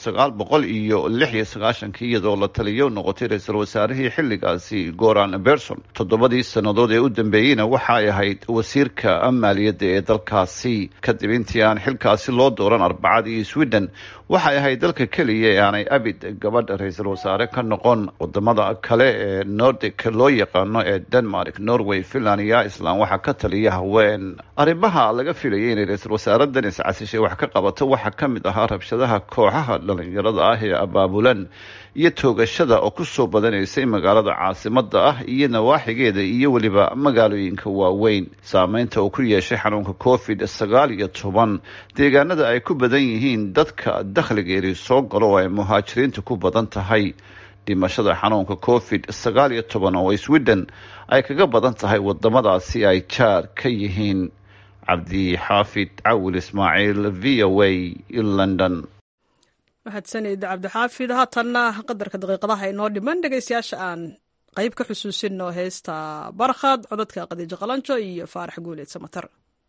1996 iyadoo la taliyo noqotay ra'iisul wasaarihii xilligaasi Göran Persson. 7 sanadood ee u dambeeyayna waxa ay ahayd wasiirka maaliyadda ee dalkaasi. kadib intii aan xilkaasi loo dooran Arbacadii Sweden waxay ahayd dalka kaliya ee aanay abid gabadha ra'iisul wasaare ka noqon. wadamada kale ee Nordic loo yaqaano ee Denmark, Norway, Finland iyo Iceland waxa ka taliya haween. arrimaha laga filayay in ra'iisul wasaaradan iscasishay wax ka qabato waxa ka mid ahaa rabshadaha kooxaha dhalinyarada ah ee abaabulan iyo toogashada oo ku soo badanaysay magaalada caasimadda ah iyo nawaaxigeeda iyo waliba magaalooyinka waaweyn. saameynta uu ku yeeshay xanuunka COVID-19 deegaanada ay ku badan yihiin dadka dakhligeedu soo galo oo ay muhaajiriinta ku badan tahay. dhimashada xanuunka COVID-19 oo Sweden ay kaga badan tahay wadamadaasi ay jaar ka yihiin. cabdixaafid cawil ismaaciil, VOA, London. mahadsanid cabdixaafid. haatanna qadarka daqiiqadaha inoo dhiman dhegaystayaasha aan qayb ka xusuusino heesta barkhad codadka Khadiijo Qalanjo iyo Faarax Guuleed Samatar.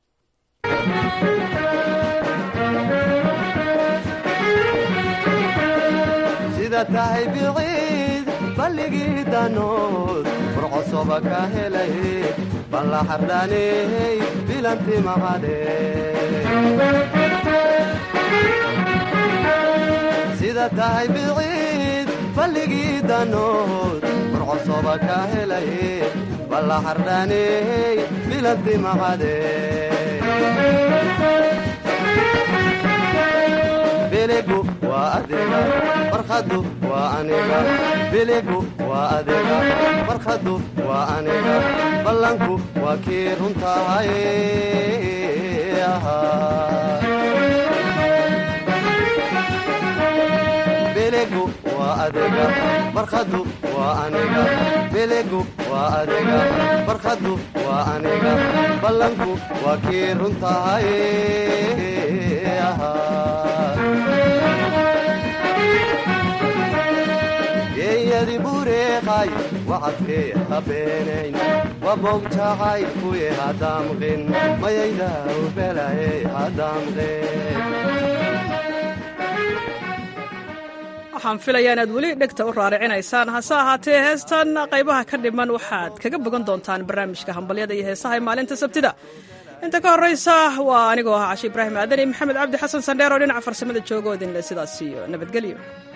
sida tahay biciid balligii danood furcosoba ka helay balla xardhaney bilanti maqade sida tahay biciid balligii danood furcosoba ka helay balla xardhaney bilanti maqade biligu waa adiga barkhadu waa aniga biligu waa adiga barkhadu waa aniga ballanku waa kii runtahay biligu waa adiga barkhadu waa aniga biligu waa adiga barkhadu waa aniga ballanku waa kii runtahay geeyadi bureeqay wacadkee habeenayn wabogjacay kuye hadaamqin mayayda ubelaye hadaamqin. waxaan filayaa inaad weli dhegta u raaricinaysaan hase ahaatee heestan qaybaha ka dhiman waxaad kaga bogan doontaan barnaamijka hambalyada iyo heesaha ee maalinta sabtida. inta ka horraysa waa anigoo ah Cashe Ibraahim Aadan iyo Maxamed Cabdi Xasan Sandheer oo dhinaca farsamada jooga oo idinle sidaas iyo nabadgelyo.